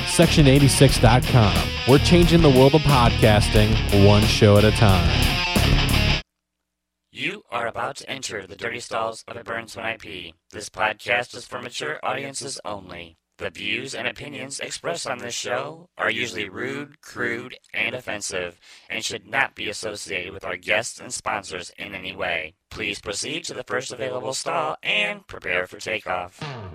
Section86.com. We're changing the world of podcasting one show at a time. You are about to enter the dirty stalls of a Burns When I Pee. This podcast is for mature audiences only. The views and opinions expressed on this show are usually rude, crude, and offensive, and should not be associated with our guests and sponsors in any way. Please proceed to the first available stall and prepare for takeoff.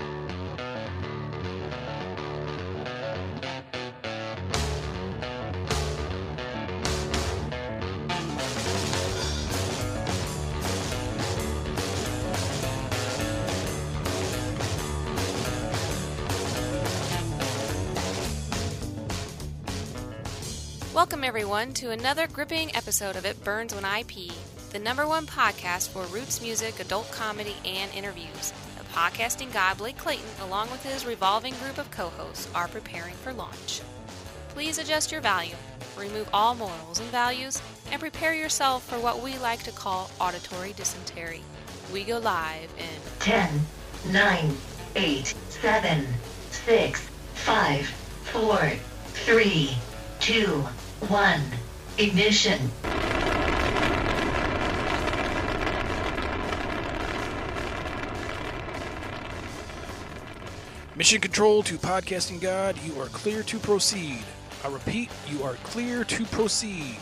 Welcome everyone to another gripping episode of It Burns When I Pee, the #1 podcast for roots music, adult comedy, and interviews. The podcasting god Blake Clayton, along with his revolving group of co-hosts, are preparing for launch. Please adjust your volume, remove all morals and values, and prepare yourself for what we like to call auditory dysentery. We go live in 10, 9, 8, 7, 6, 5, 4, 3, 2, 1. Ignition. Mission control to podcasting god, you are clear to proceed. I repeat, you are clear to proceed.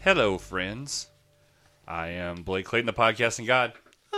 Hello, friends. I am Blake Clayton, the podcasting god.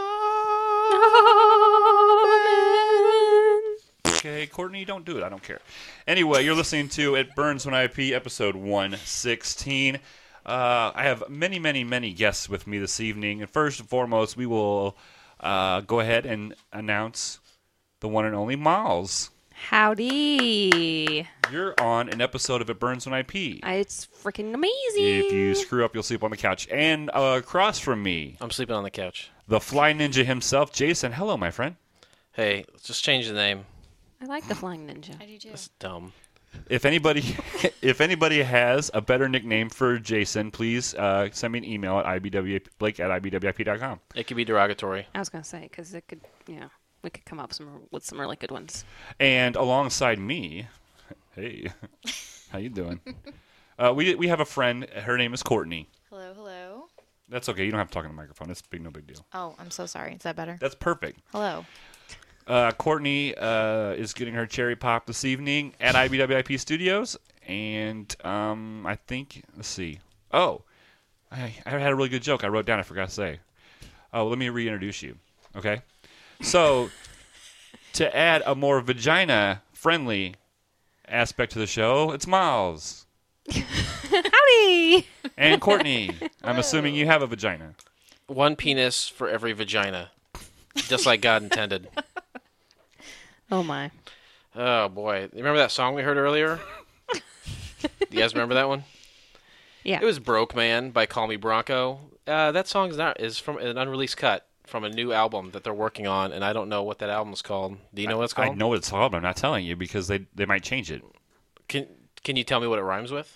Okay, Courtney, don't do it. I don't care. Anyway, you're listening to It Burns When IP, episode 116. I have many, many, many guests with me this evening. And first and foremost, we will go ahead and announce the one and only Miles. Howdy. You're on an episode of It Burns When IP. It's freaking amazing. If you screw up, you'll sleep on the couch. And across from me, I'm sleeping on the couch. the Fly Ninja himself, Jason. Hello, my friend. Hey, let's just change the name. I like the Flying Ninja. I do too. That's dumb. If anybody has a better nickname for Jason, please send me an email at blake@ibwip.com. It could be derogatory. I was going to say, because it could, we could come up with some really good ones. And alongside me, hey, how you doing? We have a friend. Her name is Courtney. Hello. That's okay. You don't have to talk in the microphone. It's no big deal. Oh, I'm so sorry. Is that better? That's perfect. Hello. Courtney is getting her cherry pop this evening at IBWIP Studios, and I think, let's see. Oh, I had a really good joke I wrote down. I forgot to say. Oh, let me reintroduce you. Okay, so to add a more vagina-friendly aspect to the show, it's Miles Howdy. and Courtney. I'm assuming you have a vagina. One penis for every vagina. Just like God intended. Oh, my. Oh, boy. You remember that song we heard earlier? You guys remember that one? Yeah. It was Broke Man by Call Me Bronco. That song is from an unreleased cut from a new album that they're working on, and I don't know what that album is called. Do you know what it's called? I know what it's called, but I'm not telling you because they might change it. Can you tell me what it rhymes with?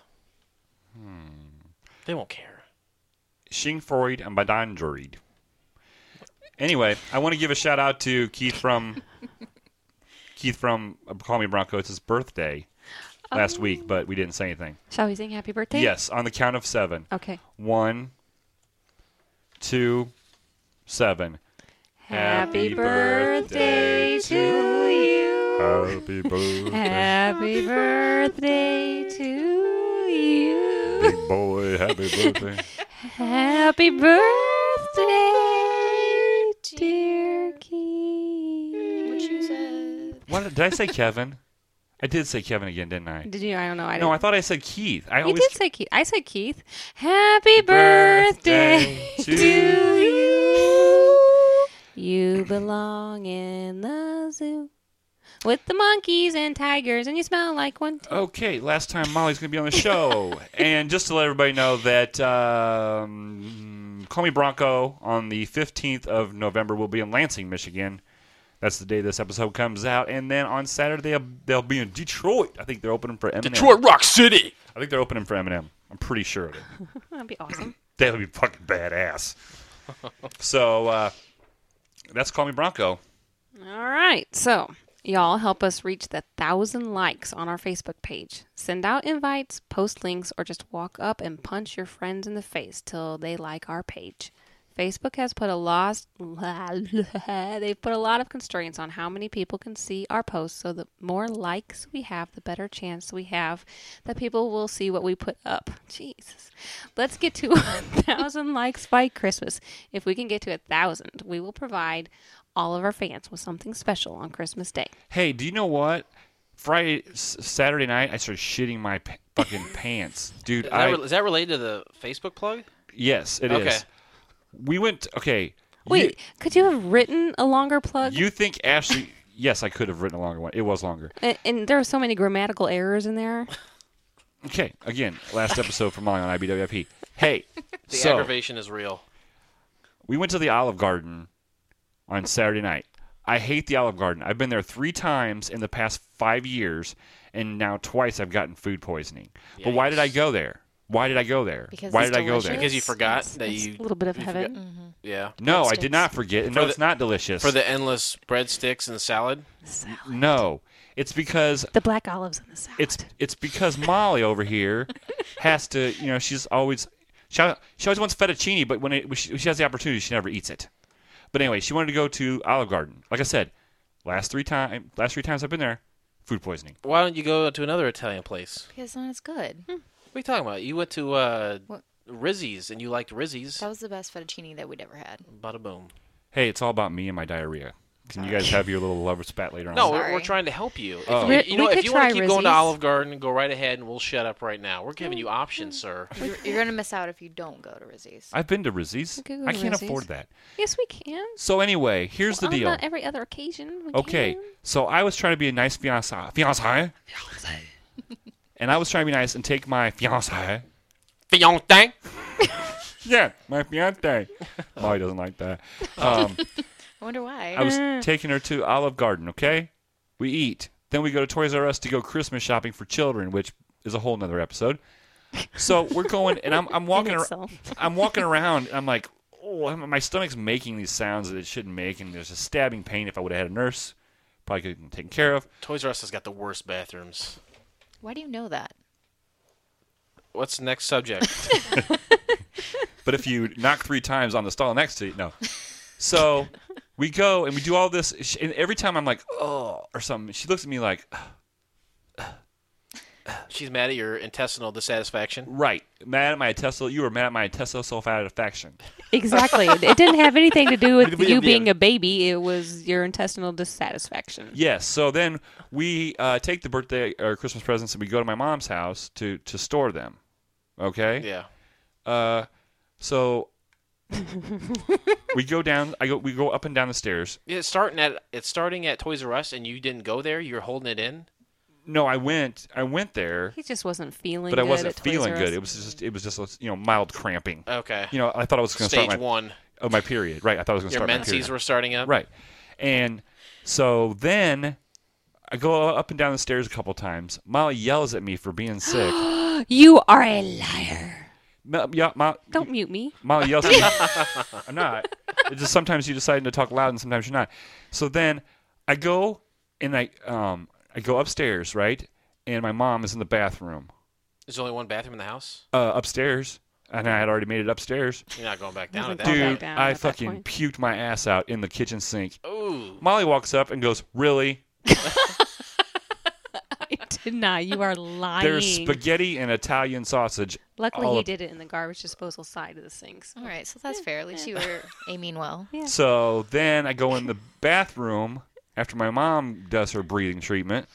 They won't care. Shing Freud and Badandroid. Anyway, I want to give a shout out to Keith from Call Me Bronco. It's his birthday last week, but we didn't say anything. Shall we sing happy birthday? Yes, on the count of 7. Okay. 1, 2, 7. Happy birthday to you. Happy birthday. Happy birthday to you. Big boy, happy birthday. Happy birthday, dear Keith. What you said? What did I say, Kevin? I did say Kevin again, didn't I? Did you? I don't know. No, I thought I said Keith. You did say Keith. I said Keith. Happy birthday to you. You belong in the zoo with the monkeys and tigers, and you smell like one too. Okay, last time Molly's going to be on the show. And just to let everybody know that Call Me Bronco on the 15th of November will be in Lansing, Michigan. That's the day this episode comes out. And then on Saturday, they'll be in Detroit. I think they're opening for Eminem. Detroit Rock City! I think they're opening for Eminem. I'm pretty sure of it. That'd be awesome. That would be fucking badass. So, that's Call Me Bronco. All right. So, y'all help us reach the 1,000 likes on our Facebook page. Send out invites, post links, or just walk up and punch your friends in the face till they like our page. Facebook has put a lot of constraints on how many people can see our posts, so the more likes we have, the better chance we have that people will see what we put up. Jesus. Let's get to 1,000 likes by Christmas. If we can get to 1,000, we will provide all of our fans with something special on Christmas Day. Hey, do you know what? Saturday night, I started shitting my fucking pants. Dude, Is that related to the Facebook plug? Yes, it Okay. is. We went, okay. Wait, could you have written a longer plug? You think Ashley, yes, I could have written a longer one. It was longer. And there were so many grammatical errors in there. Okay, again, last episode from Molly on IBWIP. Hey, The aggravation is real. we went to the Olive Garden on Saturday night. I hate the Olive Garden. I've been there 3 times in the past 5 years, and now twice I've gotten food poisoning. But why did I go there? Why did I go there? Because Why it's did I go there? delicious. Because you forgot that It's you... a little bit of you heaven. forgot- Yeah. No, I Breadsticks. did not forget. And no, it's not delicious. For the endless breadsticks and the salad? No, it's because The black olives in the salad. it's because Molly over here has to, she's always she always wants fettuccine, but when she has the opportunity, she never eats it. But anyway, she wanted to go to Olive Garden. Like I said, last three times I've been there, food poisoning. Why don't you go to another Italian place? Because then it's good. What are you talking about? You went to Rizzi's, and you liked Rizzi's. That was the best fettuccine that we'd ever had. Bada boom. Hey, it's all about me and my diarrhea. Can you guys have your little lover spat later on? No, Sorry. we're trying to help you. Oh. If you know, We if could you want try to keep going to Rizzi's. Olive Garden, go right ahead, and we'll shut up right now. We're giving you options, sir. You're going to miss out if you don't go to Rizzi's. I've been to Rizzi's. We could go I to can't Rizzi's. afford that. Yes, we can. So anyway, here's the On deal. not every other occasion. We Okay, can. so I was trying to be a nice fiancé, and I was trying to be nice and take my fiancé. Fiance. Yeah, my fiancé. Molly doesn't like that. I wonder why. I was taking her to Olive Garden, okay? We eat. Then we go to Toys R Us to go Christmas shopping for children, which is a whole nother episode. So we're going, and I'm walking In around. itself. I'm walking around, and I'm like, oh, my stomach's making these sounds that it shouldn't make, and there's a stabbing pain. If I would have had a nurse, probably could have been taken care of. Toys R Us has got the worst bathrooms. Why do you know that? What's the next subject? But if you knock 3 times on the stall next to you, no. So we go and we do all this, and every time I'm like, oh, or something, she looks at me like, She's mad at your intestinal dissatisfaction. right, mad at my intestinal. You were mad at my intestinal self-satisfaction. Exactly. It didn't have anything to do with Yeah. you being a baby. It was your intestinal dissatisfaction. Yes. So then we take the birthday or Christmas presents and we go to my mom's house to store them. Okay. Yeah. So we go down. We go up and down the stairs. It's starting at Toys R Us, and you didn't go there. You're holding it in. No, I went there, He just wasn't feeling but good I wasn't at Toys feeling R good. Us. It was just mild cramping. Okay. I thought I was going to Stage start one. my period. Right. I thought I was going to Your start my menses period. were starting up. Right. And so then I go up and down the stairs a couple times. Molly yells at me for being sick. You are a liar. Don't mute me. Molly yells at me. I'm not. It's just sometimes you decide to talk loud and sometimes you're not. So then I go and I go upstairs, right? And my mom is in the bathroom. There's only one bathroom in the house. Upstairs. And I had already made it upstairs. You're not going back down at Wasn't that going point. Dude, down I at that fucking point. puked my ass out in the kitchen sink. Ooh. Molly walks up and goes, really? I did not. You are lying. There's spaghetti and Italian sausage. Luckily, all he up- did it in the garbage disposal side of the sinks. All right, so that's fair. At least you were aiming well. Yeah. So then I go in the bathroom after my mom does her breathing treatment.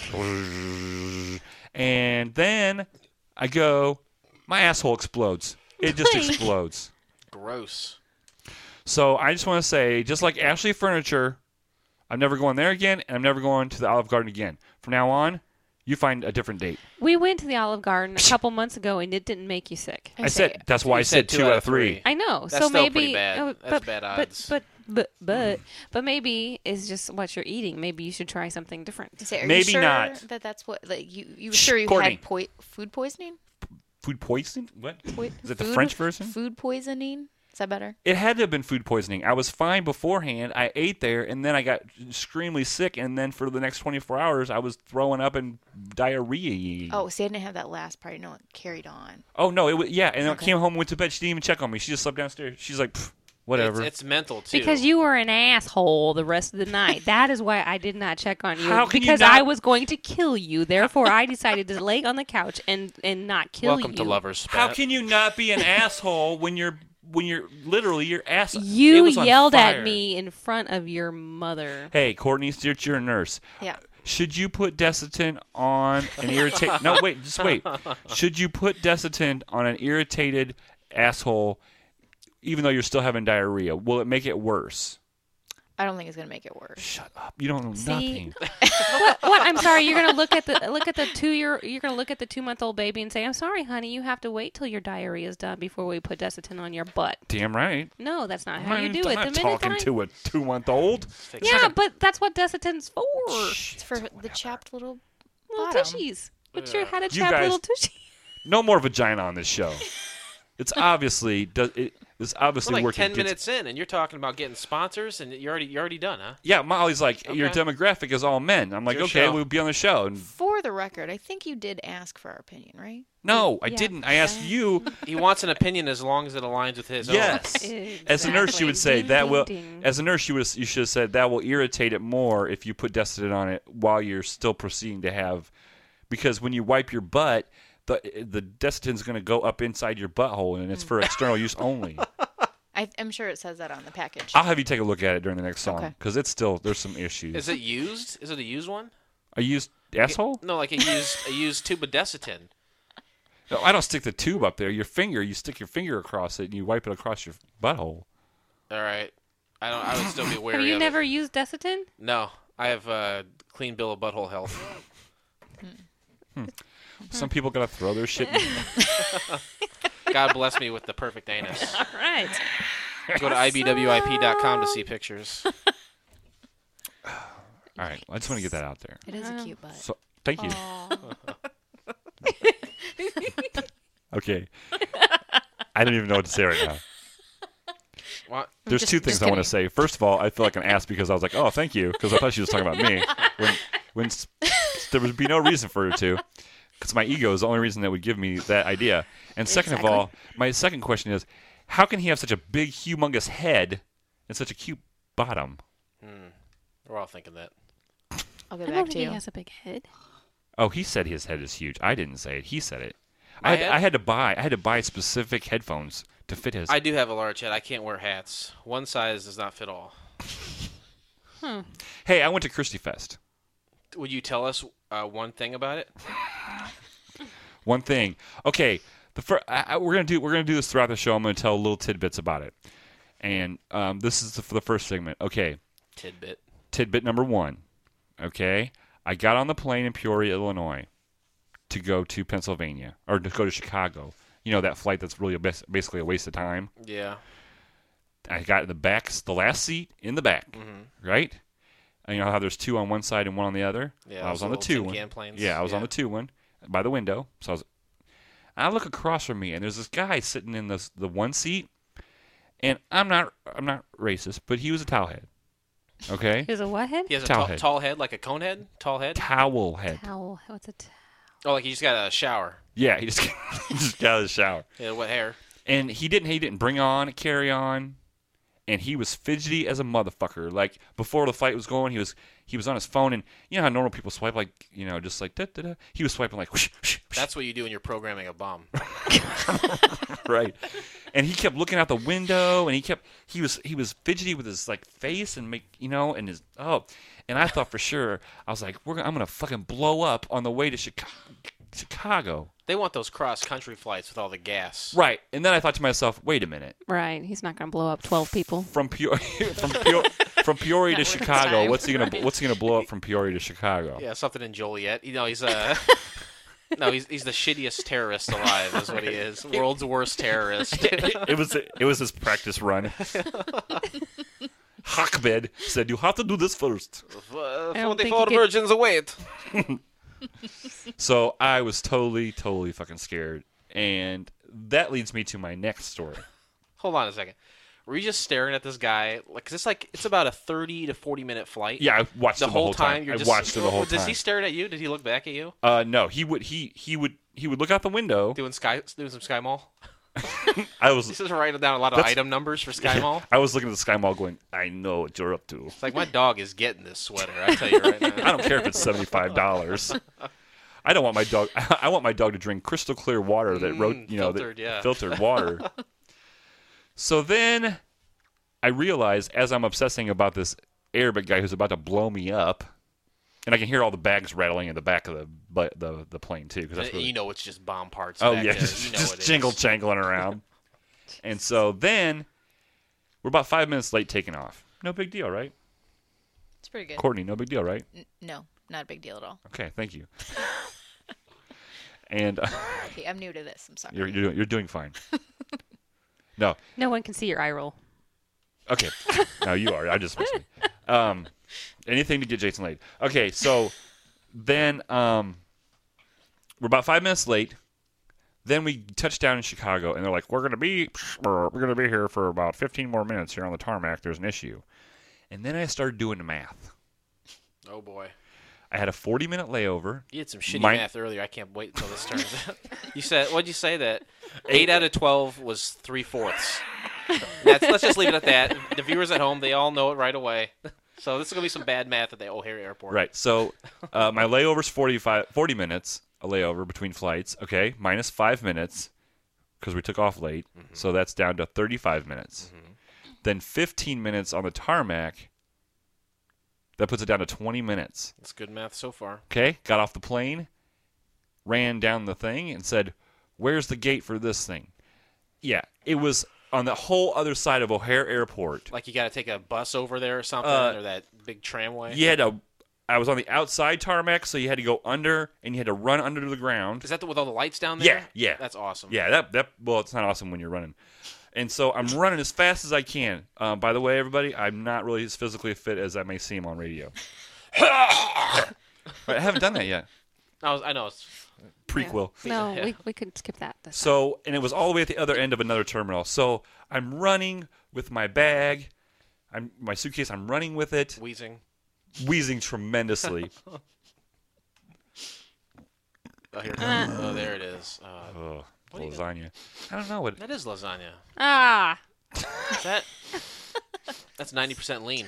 And then I go, my asshole explodes. It just Like- explodes. Gross. So I just want to say, just like Ashley Furniture, I'm never going there again, and I'm never going to the Olive Garden again. From now on, you find a different date. We went to the Olive Garden a couple months ago, and it didn't make you sick. I said, that's why I You said said 2 out of 3. I know. That's so still maybe pretty bad. oh, That's bad odds. But maybe it's just what you're eating. Maybe you should try something different. Are Maybe you sure not. That's what you were Shh, sure you Courtney. had food poisoning? Food poisoning? What? Poi- Is it the food- French version? Food poisoning? Is that better? It had to have been food poisoning. I was fine beforehand. I ate there, and then I got extremely sick, and then for the next 24 hours, I was throwing up and diarrhea. Oh, see, I didn't have that last part. No, it carried on. Oh, no, it was, yeah, and I Okay. came home and went to bed. She didn't even check on me. She just slept downstairs. She's like, "Pff, whatever. It's mental too. Because you were an asshole the rest of the night. That is why I did not check on you. How can you because not- I was going to kill you. Therefore, I decided to lay on the couch and not kill Welcome you. to Lovers How Spat. can you not be an asshole when you're literally your ass? it You was on yelled fire. at me in front of your mother. Hey, Courtney, you're a nurse. Yeah. Should you put Desitin on an irritated? No, wait, just wait. Should you put Desitin on an irritated asshole, even though you're still having diarrhea? Will it make it worse? I don't think it's gonna make it worse. Shut up! You don't know See? nothing. What? I'm sorry. You're gonna look at the 2-month-old baby and say, "I'm sorry, honey. You have to wait till your diarrhea is done before we put Desitin on your butt." Damn right. No, that's not how you I'm do it. not The minute talking time- to a 2-month-old. Yeah, but that's what Desitin's for. It's for the chapped little Little bottom. tushies. But you had a You chapped guys- little tushy. No more vagina on this show. It's obviously it's obviously We're like working. 10 minutes in, and you're talking about getting sponsors, and you're already done, huh? Yeah, Molly's like, your Okay. demographic is all men. I'm like, Your okay, show. we'll be on the show. And For the record, I think you did ask for our opinion, right? no, I Yeah. didn't. I asked you. He wants an opinion as long as it aligns with his Yes. own. As a nurse, you would say Ding, that ding, will. ding. As a nurse, you should have said that will irritate it more if you put Desitin on it while you're still proceeding to have, because when you wipe your butt, the Desitin's going to go up inside your butthole, and it's for external use only. I'm sure it says that on the package. I'll have you take a look at it during the next song Okay. because it's still there's some issues. Is it used? Is it a used one? A used asshole? No, like a used tube of Desitin. No, I don't stick the tube up there. You stick your finger across it and you wipe it across your butthole. All right. I would still be wary Have you of never it. used Desitin? No, I have a clean bill of butthole health. Some people gotta throw their shit in. God bless me with the perfect anus. All right. Go to ibwip.com to see pictures. All right, I just want to get that out there. It is a cute butt. So, thank you. Okay. I don't even know what to say right now. What? There's two things I want to say. First of all, I feel like an ass because I was like, "Oh, thank you," because I thought she was talking about me. When there would be no reason for her to, because my ego is the only reason that would give me that idea. And second of all, my second question is, how can he have such a big, humongous head and such a cute bottom? We're all thinking that. I'll I get don't back think to he you. has a big head. Oh, he said his head is huge. I didn't say it. He said it. My head? I had to buy specific headphones to fit his. I do have a large head. I can't wear hats. One size does not fit all. Hey, I went to Christie Fest. Would you tell us one thing about it? One thing. Okay, we're gonna do this throughout the show. I'm gonna tell little tidbits about it, and this is for the first segment. Okay, tidbit number 1. Okay, I got on the plane in Peoria, Illinois, to go to Pennsylvania or to go to Chicago. You know that flight that's really basically a waste of time. Yeah. I got in the last seat in the back, right? And you know how there's 2 on one side and 1 on the other? Yeah, I was on the those 2 little one. tin can planes. Yeah, I was on Yeah. the 2 one by the window. So I look across from me, and there's this guy sitting in the one seat, and I'm not racist, but he was a towel head. Okay, Is a what head? He has a Towel head. tall head, like a cone head? Tall head? towel head. Towel. What's a towel? Oh, like he just got a shower. Yeah, he just he just got out of the shower, Yeah, wet hair. and he didn't bring on carry on. And he was fidgety as a motherfucker. Like before the flight was going, he was on his phone, and you know how normal people swipe, like just like da da da. He was swiping like whoosh, whoosh, whoosh. That's what you do when you're programming a bomb. Right. And he kept looking out the window, and he was fidgety with his like face and and his and I thought for sure I was like I'm gonna fucking blow up on the way to Chicago. They want those cross-country flights with all the gas. Right. And then I thought to myself, wait a minute. Right. He's not going to blow up 12 people. From Peoria to Chicago, time. what's he gonna blow up from Peoria to Chicago? Yeah, something in Joliet. He's he's the shittiest terrorist alive, is what he is. World's worst terrorist. It was his practice run. Ahmed said, "You have to do this first." don't think 44 you could- virgins await. So I was totally fucking scared, and that leads me to my next story. Hold on a second. Were you just staring at this guy? Cause it's about a 30 to 40 minute flight. Yeah, I watched The it the whole time. You're I just, watched it the whole time. Does he stare at you? Did he look back at you? No, he would look out the window. Doing some Sky Mall? I was This is writing down a lot of That's- item numbers for Sky Mall. I was looking at the Sky Mall going, I know what you're up to. It's like my dog is getting this sweater. I tell you right now. I don't care if it's $75. I don't want my dog. I want my dog to drink crystal clear water that filtered, yeah. filtered water. So then, I realize as I'm obsessing about this Arabic guy who's about to blow me up, and I can hear all the bags rattling in the back of the plane too, because that's really, You know it's just bomb parts. oh back yeah, there. just, You know just it is. jangling around. And so then, we're about 5 minutes late taking off. No big deal, right? It's pretty good. Courtney, no big deal, right? No, not a big deal at all. Okay, thank you. And Okay, I'm new to this. I'm sorry. you're doing fine. No, No one can see your eye roll. okay. No, you are. I just missed me. Anything to get Jason laid. Okay, so then we're about 5 minutes late. Then we touch down in Chicago, and they're like, "We're gonna be here for about 15 more minutes here on the tarmac. There's an issue." And then I started doing the math. Oh boy. I had a 40-minute layover. You had some shitty My- math earlier. I can't wait until this turns out. What'd you say that 8 out of 12 was 3/4? Let's just leave it at that. The viewers at home, they all know it right away. So this is gonna be some bad math at the O'Hare Airport. Right. So my layover's 40 minutes, a layover between flights. Okay, minus 5 minutes because we took off late. So that's down to 35 minutes. Then 15 minutes on the tarmac. That puts it down to 20 minutes. That's good math so far. Okay, got off the plane, ran down the thing, and said, "Where's the gate for this thing?" Yeah, it was on the whole other side of O'Hare Airport. Like you got to take a bus over there or something, or that big tramway. I was on the outside tarmac, so you had to go under, and you had to run under the ground. Is that with all the lights down there? Yeah. That's awesome. Yeah, well, it's not awesome when you're running. And so I'm running as fast as I can. By the way, everybody, I'm not really as physically fit as I may seem on radio. I haven't done that yet. I know. It's Prequel. No, we could skip that. So, and it was all the way at the other end of another terminal. So I'm running with my bag, my suitcase. I'm running with it, wheezing tremendously. Oh, here it comes. Oh, there it is. Lasagna. I don't know what. That is lasagna. Ah. That's 90% lean.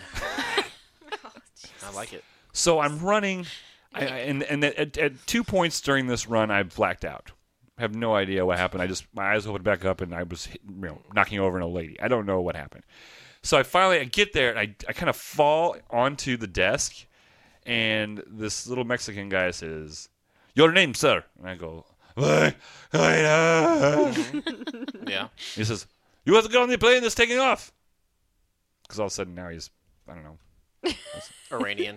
I like it. So I'm running, and at 2 points during this run, I blacked out. I have no idea what happened. My eyes opened back up, and I was knocking over an old lady. I don't know what happened. So I get there, and I kind of fall onto the desk, and this little Mexican guy says, "Your name, sir?" And I go, "What?" Yeah. He says, "You have to get on the plane that's taking off." Because all of a sudden now he's, I don't know. Iranian.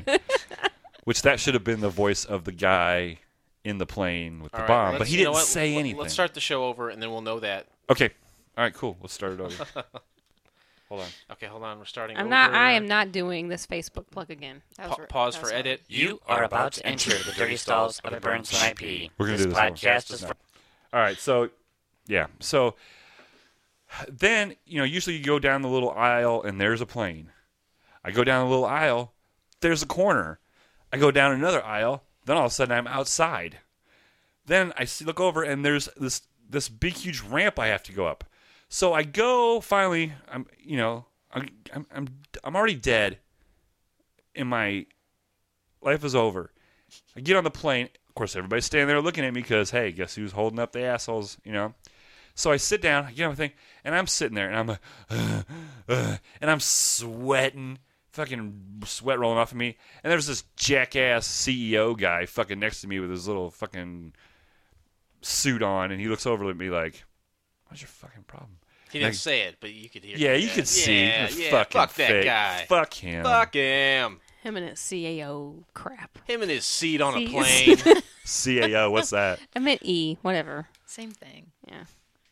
Which that should have been the voice of the guy in the plane with the bomb. But he didn't say anything. Let's start the show over, and then we'll know that. Okay. All right, cool. Let's start it over. Hold on. Okay, hold on. We're starting over. over. I am not doing this Facebook plug again. Pause for edit. You are about to enter the dirty stalls of a Burns IP. We're going to do this podcast is for... All right, so, yeah. So, then, usually you go down the little aisle, and there's a plane. I go down the little aisle, there's a corner. I go down another aisle, then all of a sudden I'm outside. Then I look over, and there's this big, huge ramp I have to go up. So I go, finally, I'm already dead, and my life is over. I get on the plane. Of course, everybody's standing there looking at me because, hey, guess who's holding up the assholes, So I sit down, I get on the thing, and I'm sitting there, and I'm like, and I'm sweating, fucking sweat rolling off of me. And there's this jackass CEO guy fucking next to me with his little fucking suit on, and he looks over at me like, "What's your fucking problem?" He didn't say it, but you could hear. Yeah, you could see. Yeah, fuck that fake. guy. Fuck him. Fuck him. Him and his CAO crap. Him and his seat on a plane. CAO, what's that? I meant E, whatever. Same thing. Yeah.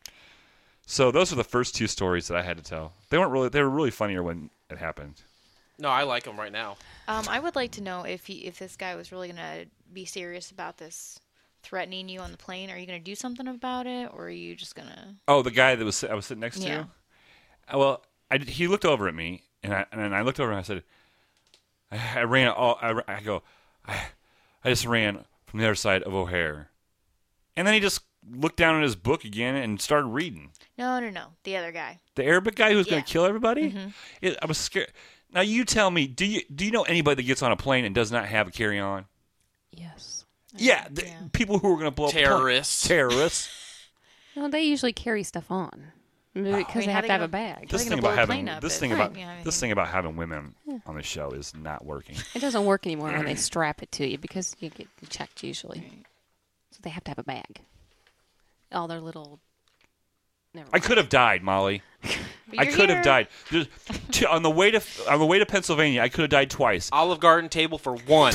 So those were the first two stories that I had to tell. They were really funnier when it happened. No, I like them right now. I would like to know if this guy was really gonna be serious about this, threatening you on the plane. Are you gonna do something about it, or are you just gonna? Oh, the guy that I was sitting next to. Yeah. Well, he looked over at me, and I looked over and I said, I ran all. I just ran from the other side of O'Hare, and then he just looked down at his book again and started reading. No. The other guy. The Arabic guy who was going to kill everybody. Mm-hmm. I was scared. Now you tell me, do you know anybody that gets on a plane and does not have a carry-on? Yes. Yeah, people who are going to blow terrorists. up terrorists. No, they usually carry stuff on because they have to have a bag. This thing about having women on the show is not working. It doesn't work anymore when they strap it to you because you get checked usually. So they have to have a bag. All their little. I could have died, Molly. I could have died. On the way to Pennsylvania, I could have died twice. Olive Garden table for one.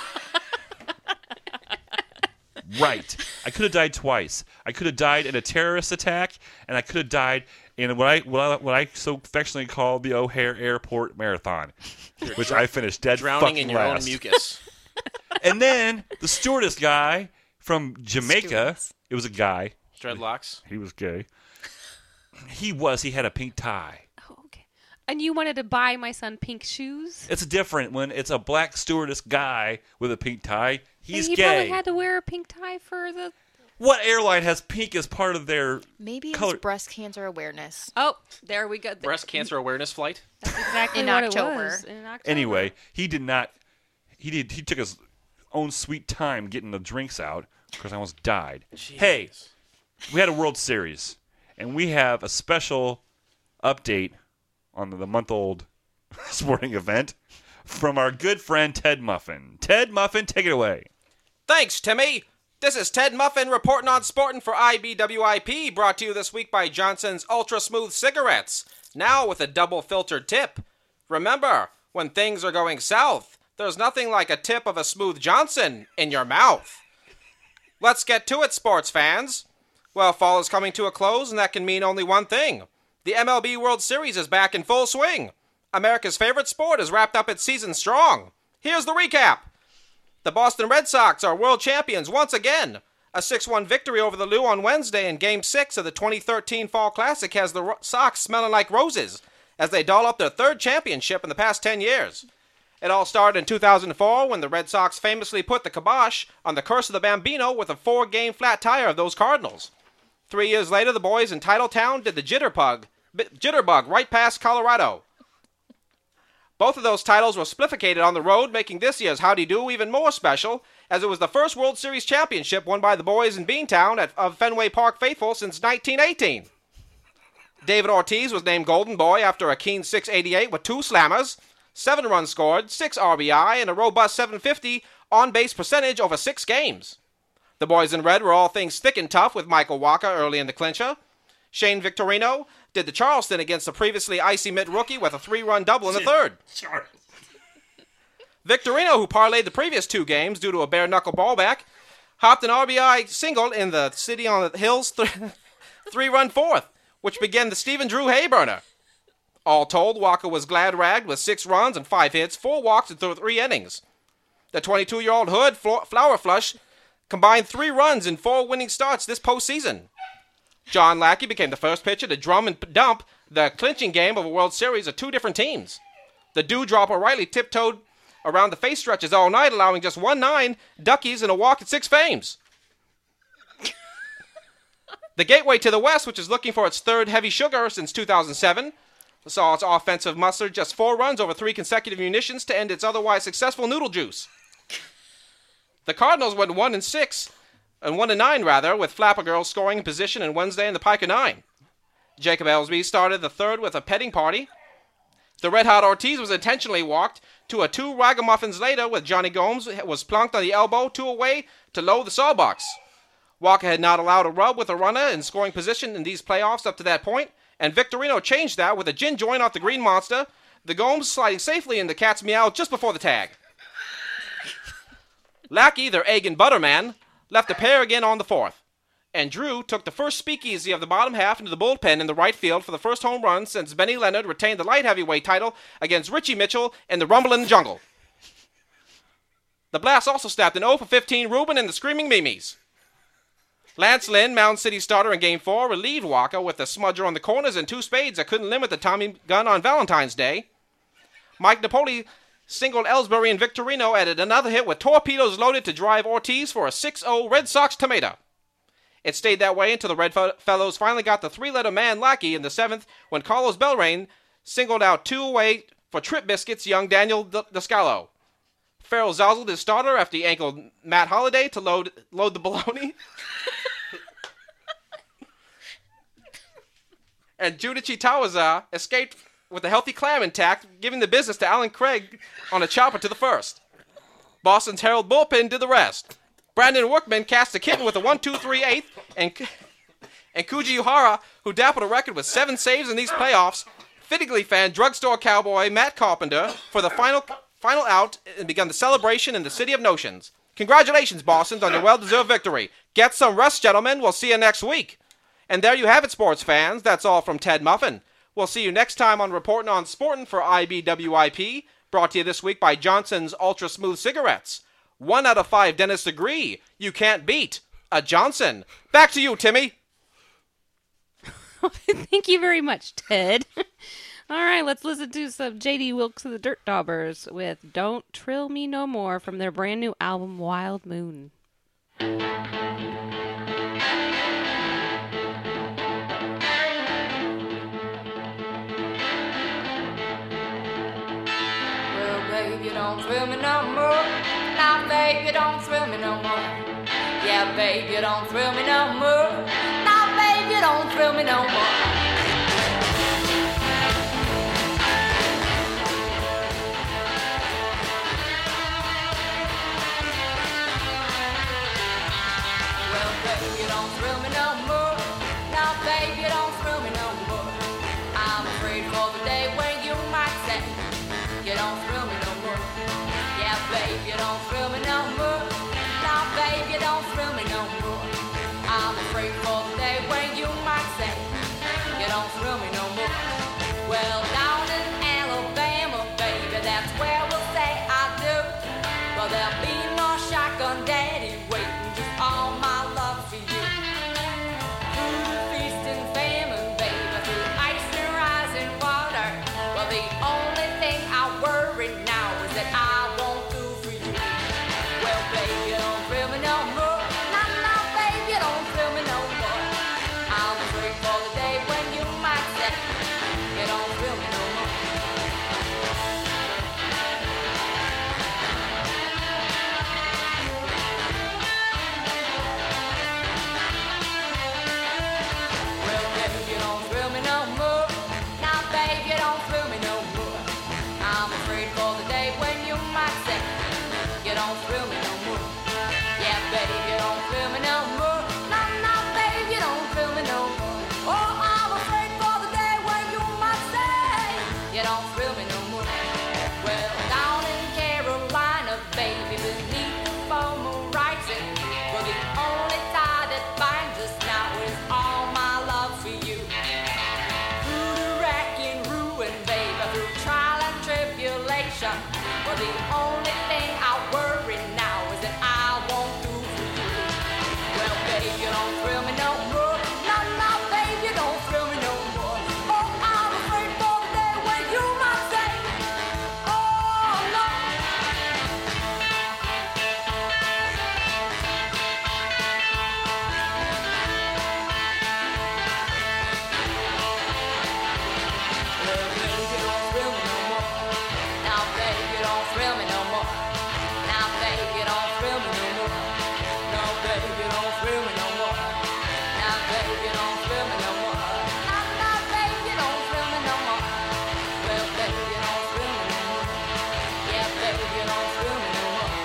Right. I could have died twice. I could have died in a terrorist attack, and I could have died in what I so affectionately call the O'Hare Airport Marathon, which I finished dead drowning in your last. own mucus. And then the stewardess guy from Jamaica. It was a guy. Dreadlocks. He was gay. He had a pink tie. Oh, okay. And you wanted to buy my son pink shoes? It's different when it's a black stewardess guy with a pink tie. He's he gay. He probably had to wear a pink tie for the... What airline has pink as part of their Maybe color? It's breast cancer awareness. Oh, there we go. Breast cancer awareness flight? That's exactly in what October. it was. In October. Anyway, he did not... He took his own sweet time getting the drinks out because I almost died. Hey, we had a World Series, and we have a special update on the month-old sporting event from our good friend Ted Muffin. Ted Muffin, take it away. Thanks, Timmy. This is Ted Muffin reporting on Sportin' for IBWIP, brought to you this week by Johnson's Ultra Smooth Cigarettes, now with a double-filtered tip. Remember, when things are going south, there's nothing like a tip of a smooth Johnson in your mouth. Let's get to it, sports fans. Well, fall is coming to a close, and that can mean only one thing. The MLB World Series is back in full swing. America's favorite sport has wrapped up its season strong. Here's the recap. The Boston Red Sox are world champions once again. A 6-1 victory over the Lou on Wednesday in Game 6 of the 2013 Fall Classic has the Sox smelling like roses as they doll up their third championship in the past 10 years. It all started in 2004 when the Red Sox famously put the kibosh on the curse of the Bambino with a 4-game flat tire of those Cardinals. 3 years later, the boys in Titletown did the jitterbug right past Colorado. Both of those titles were splificated on the road, making this year's Howdy Do even more special, as it was the first World Series championship won by the boys in Beantown of Fenway Park faithful since 1918. David Ortiz was named Golden Boy after a keen .688 with 2 slammers, 7 runs scored, 6 RBI, and a robust .750 on-base percentage over 6 games. The boys in red were all things thick and tough with Michael Wacha early in the clincher. Shane Victorino did the Charleston against the previously icy mitt rookie with a 3-run double in the third. Victorino, who parlayed the previous 2 games due to a bare-knuckle ballback, hopped an RBI single in the City on the Hills 3-run fourth, which began the Stephen Drew Hayburner. All told, Walker was glad-ragged with 6 runs and 5 hits, 4 walks and 3 innings. The 22-year-old Hood Flower Flush combined 3 runs in 4 winning starts this postseason. John Lackey became the first pitcher to drum and dump the clinching game of a World Series of 2 different teams. The Dewdrop O'Reilly tiptoed around the face stretches all night, allowing just 1-9, duckies, and a walk at 6 fames. The Gateway to the West, which is looking for its 3rd heavy sugar since 2007, saw its offensive muster just 4 runs over 3 consecutive munitions to end its otherwise successful noodle juice. The Cardinals went 1-6. And 1-9 rather, with Flapper Girls scoring in position in Wednesday in the Piker 9. Jacob Ellsby started the third with a petting party. The red-hot Ortiz was intentionally walked to a 2 ragamuffins later with Johnny Gomes was plunked on the elbow 2 away to low the sawbucks. Walker had not allowed a rub with a runner in scoring position in these playoffs up to that point, and Victorino changed that with a gin joint off the Green Monster, the Gomes sliding safely into Cat's Meow just before the tag. Lackey, their egg and butter man, left a pair again on the 4th. And Drew took the first speakeasy of the bottom half into the bullpen in the right field for the first home run since Benny Leonard retained the light heavyweight title against Richie Mitchell in the Rumble in the Jungle. The Blast also snapped an 0 for 15 Ruben and the Screaming Mimis. Lance Lynn, Mound City starter in Game 4, relieved Walker with a smudger on the corners and 2 spades that couldn't limit the Tommy gun on Valentine's Day. Mike Napoli singled Ellsbury and Victorino added another hit with torpedoes loaded to drive Ortiz for a 6-0 Red Sox tomato. It stayed that way until the Red Fellows finally got the 3-letter man Lackey in the 7th when Carlos Belrain singled out 2 away for Trip Biscuits young Daniel Descalo. Farrell Zazzled his starter after he ankled Matt Holliday to load the baloney. And Judici Tawaza escaped with a healthy clam intact, giving the business to Alan Craig on a chopper to the first. Boston's Harold Bullpen did the rest. Brandon Workman cast a kitten with a 1-2-3-8, and Kuji Uhara, who dappled a record with 7 saves in these playoffs, fittingly fanned drugstore cowboy Matt Carpenter for the final out and begun the celebration in the City of Notions. Congratulations, Boston, on your well-deserved victory. Get some rest, gentlemen. We'll see you next week. And there you have it, sports fans. That's all from Ted Muffin. We'll see you next time on Reporting on Sportin' for IBWIP, brought to you this week by Johnson's Ultra Smooth Cigarettes. 1 out of 5 dentists agree you can't beat a Johnson. Back to you, Timmy. Thank you very much, Ted. All right, let's listen to some J.D. Wilkes and the Dirt Daubers with Don't Trill Me No More from their brand new album, Wild Moon. You don't thrill me no more. Now, babe, you don't thrill me no more. Yeah, babe, you don't thrill me no more. Now, babe, you don't thrill me no more. Well, babe, you don't thrill me no more. Now, babe, you don't thrill me no more. I'm afraid for the day when you might say you don't thrill me no more. Yeah, babe, you don't thrill me no more. Now, babe, you don't thrill me no more. I'm afraid for the day when you might say you don't thrill me no more. Well, down in Alabama, baby, that's where we'll say I do. Well, there'll be no shotgun daddy waiting, just all my love for you. Through the feast and famine, baby, through ice and rising water. Well, the only thing I worry now is that I won't do for you. Well, baby, you don't thrill me no more. Nah, nah, baby, you don't thrill me no more. I'm afraid for the day when you might say you don't thrill me no more. Well, baby, you don't thrill me no more. Now, babe, you don't thrill me no more. I'm afraid for the day when you might say you don't thrill me no more. Yeah, babe, you don't thrill me no more. No, no, babe, you don't thrill me no more. Oh, I'm afraid for the day when you might say you don't thrill me no more. Well, down in Carolina, baby, beneath the formal rising, well, the only tie that binds us now is all my love for you. Through the rack and ruin, baby, through trial and tribulation, well, the only thing I worry now is that I won't do for you. Well, babe, you don't thrill me no more. No, no, babe, you don't thrill me no more. Oh, I'm afraid for the day when you might say, oh, no. Well, babe, you don't thrill me no more. Now, babe, you don't thrill me no more. Now, babe, you don't thrill me no more. No, babe, you don't thrill me no more. Now, babe, you don't thrill me no more. Now, babe, you don't thrill me no more. Well, babe, you don't thrill me no more. Yeah, babe, you don't thrill me no more.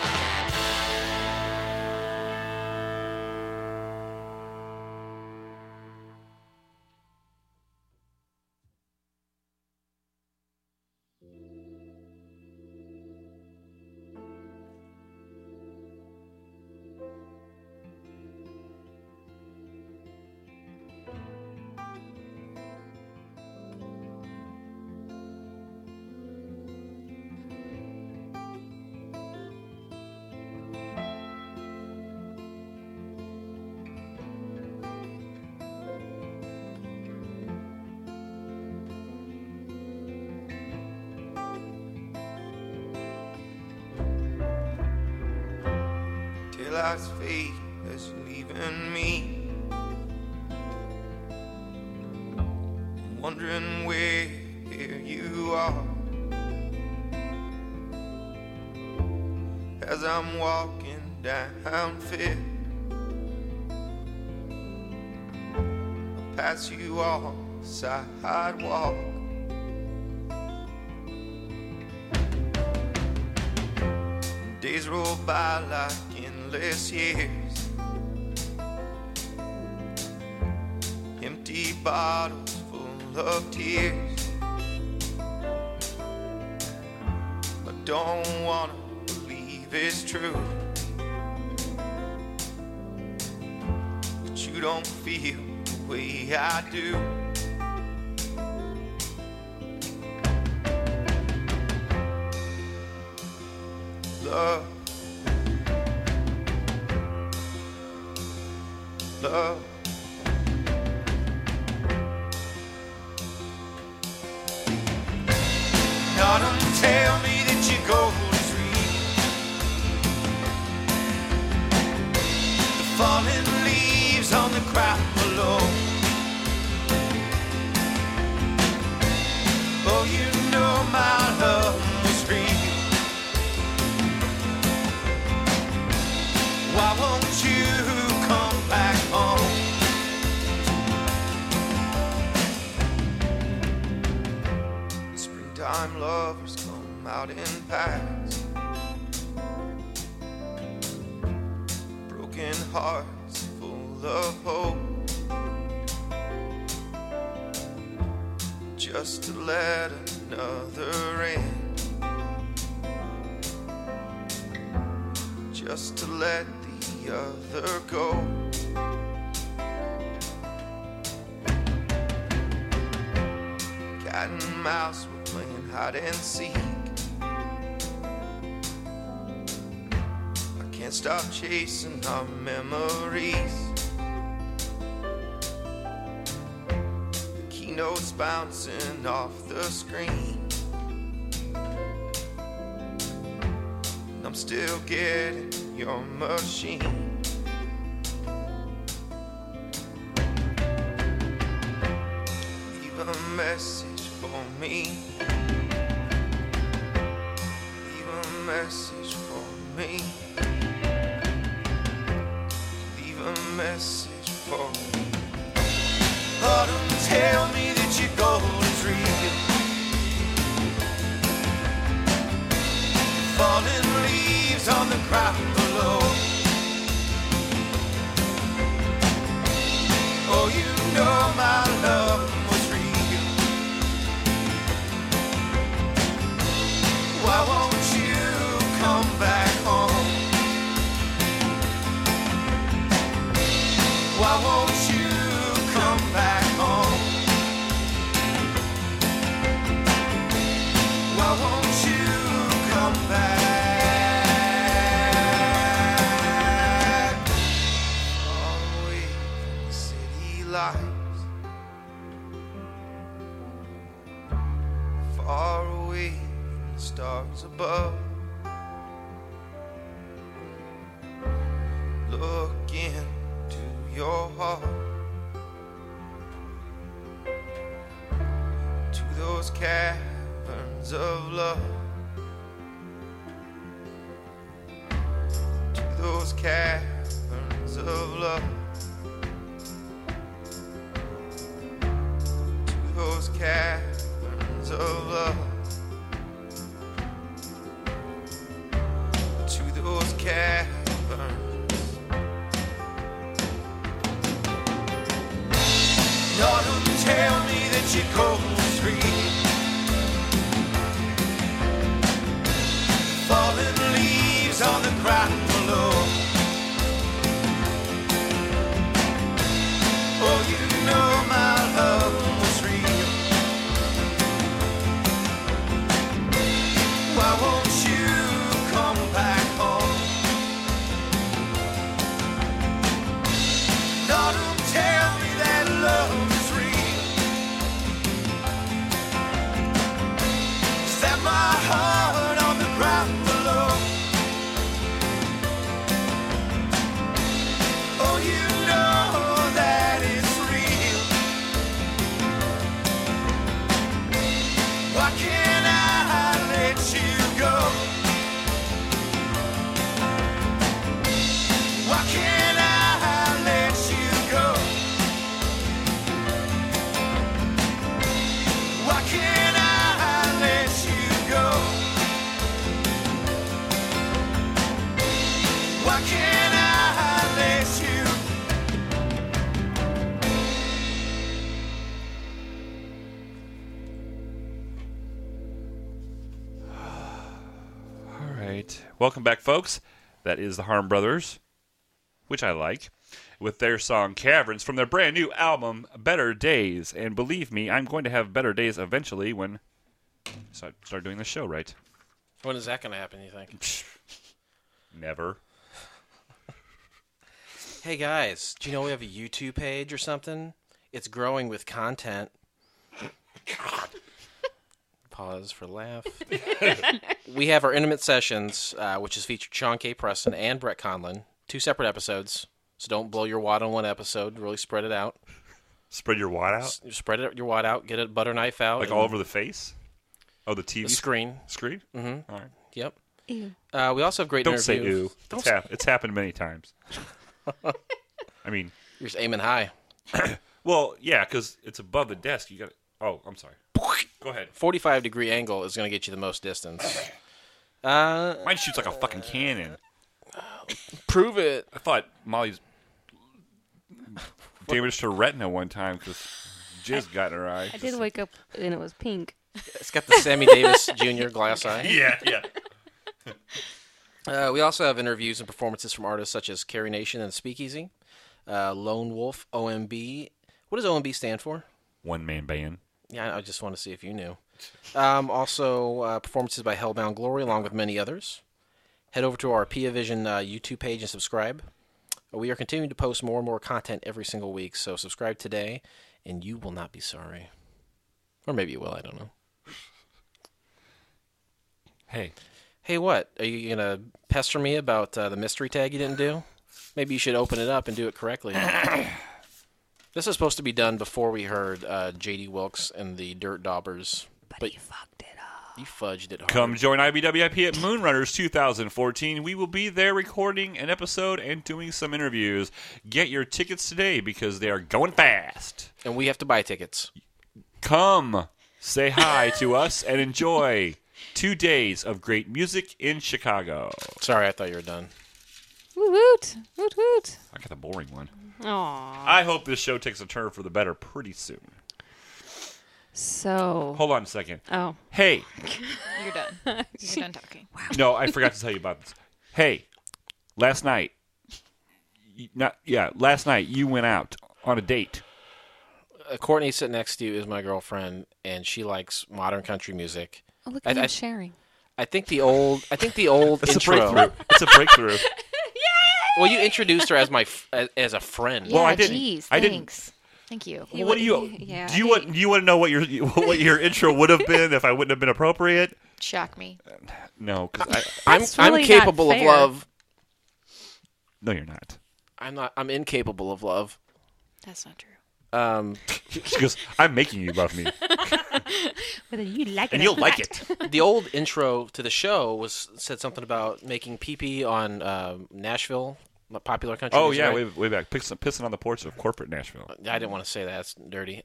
Till life's fate has leaving me, wondering where you are. As I'm walking down Fifth, I pass you on the sidewalk. Days roll by like endless years, empty bottles full of tears. I don't wanna believe it's true, but you don't feel the way I do. Love, love. Now don't tell me that your goal is real. The falling leaves on the ground below. Oh, you know my love was real. out in packs. Broken hearts full of hope, just to let another in, just to let the other go. Cat and mouse were playing hide and seek. I can't stop chasing our memories. The keynotes bouncing off the screen. And I'm still getting your machine. Leave a message for me. Leave a message for me. Leave a message for me. Autumn, tell me that your gold is real. Falling leaves on the ground below. Oh, you know my love was real. Why won't you come back home? Why won't you come back home? Why won't you come back? Far away from the city lights, far away from the stars above. Look into your heart, to those caverns of love, to those caverns of love, to those caverns of love, to those caverns. Autumn, tell me that your gold is real. Falling leaves on the ground below. Oh, you know my love was real. Why won't you come back home? Autumn, tell me that love is real. Set my heart on the ground below. Oh, you know that it's real. Why can't I let you go? Why can't I let you go? Why can't I let you go? Why can't I let you? All right. Welcome back, folks. That is the Harm Brothers, which I like, with their song Caverns from their brand new album, Better Days. And believe me, I'm going to have better days eventually when I start doing this show right. When is that going to happen, you think? Never. Hey, guys, do you know we have a YouTube page or something? It's growing with content. Pause for laugh. We have our Intimate Sessions, which has featured Sean K. Preston and Brett Conlon. 2 separate episodes, so don't blow your wad on one episode. Really spread it out. Spread your wad out? Spread your wad out. Get a butter knife out. Like all over the face? Oh, the TV? The screen. Screen? Mm-hmm. All right. Yep. Ew. We also have great Don't interviews. say ew. It's happened many times. I mean... You're just aiming high. Well, yeah, because it's above the desk. You got. Oh, I'm sorry. Go Go ahead. 45-degree angle is going to get you the most distance. Mine shoots like a fucking cannon. Prove it. I thought Molly's damaged her retina one time because jizz got in her eye. I did wake up and it was pink. It's got the Sammy Davis Jr. glass eye. Yeah. We also have interviews and performances from artists such as Carrie Nation and Speakeasy, Lone Wolf, OMB. What does OMB stand for? One-man band. Yeah, I just want to see if you knew. Also, performances by Hellbound Glory, along with many others. Head over to our Pia Vision YouTube page and subscribe. We are continuing to post more and more content every single week, so subscribe today, and you will not be sorry. Or maybe you will, I don't know. Hey, what? Are you going to pester me about the mystery tag you didn't do? Maybe you should open it up and do it correctly. This is supposed to be done before we heard J.D. Wilkes and the Dirt Daubers. But you fucked it up. You fudged it hard. come join IBWIP at Moonrunners 2014. We will be there recording an episode and doing some interviews. Get your tickets today because they are going fast. And we have to buy tickets. Come, say hi to us, and enjoy 2 days of great music in Chicago. Sorry, I thought you were done. Woot woot. Woot woot. I got the boring one. Aww. I hope this show takes a turn for the better pretty soon. So. Hold on a second. Oh. Hey. You're done. You're done talking. Wow. No, I forgot to tell you about this. Hey, last night you went out on a date. Courtney sitting next to you is my girlfriend, and she likes modern country music. Oh, look at you sharing. I think the old It's intro. a breakthrough. It's a breakthrough. Well, you introduced her as as a friend. Yeah, Well, I didn't. Geez, I didn't. thanks. Thank you. What do you? Yeah, do you want to know what your intro would have been if I wouldn't have been appropriate? Shock me. No, because I'm really capable not of fair. love. no, you're not. I'm not. I'm incapable of love. That's not true. She goes, I'm making you love me, Whether you like it and or you'll not. like it. The old intro to the show said something about making pee-pee on Nashville, popular country. Oh music, yeah, right? way back, pissing on the porch of corporate Nashville. I didn't want to say that. That's dirty.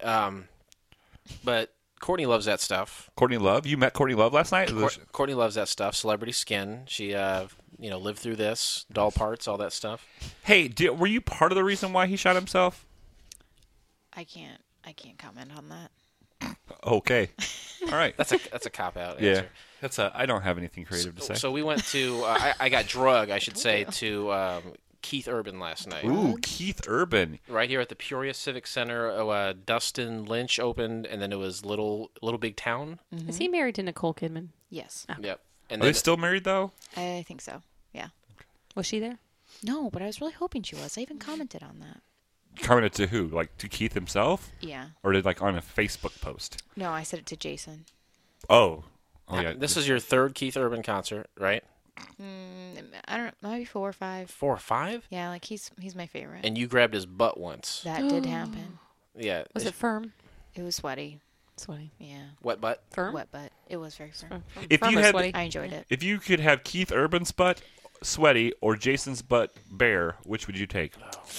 But Courtney loves that stuff. Courtney Love, you met Courtney Love last night. Courtney loves that stuff. Celebrity Skin. She, lived through this. Doll parts, all that stuff. Hey, were you part of the reason why he shot himself? I can't comment on that. Okay, all right. That's a cop out. Yeah, answer. I don't have anything creative to say. So we went to. I got drug, I should say, to Keith Urban last night. Ooh, Keith Urban. Right here at the Peoria Civic Center. Dustin Lynch opened, and then it was Little Big Town. Mm-hmm. Is he married to Nicole Kidman? Yes. Yep. And Are they still married though? I think so. Yeah. Was she there? No, but I was really hoping she was. I even commented on that. Commented to who? Like to Keith himself? Yeah. Or did like on a Facebook post? No, I said it to Jason. Oh yeah. This is your third Keith Urban concert, right? I don't know, maybe 4 or 5. 4 or 5? Yeah, like he's my favorite. And you grabbed his butt once. That did happen. Yeah. Was it firm? It was sweaty. Sweaty. Yeah. Wet butt? Firm? Wet butt. It was very firm. If firm you or had, sweaty? I enjoyed it. if you could have Keith Urban's butt sweaty or Jason's butt bare, which would you take?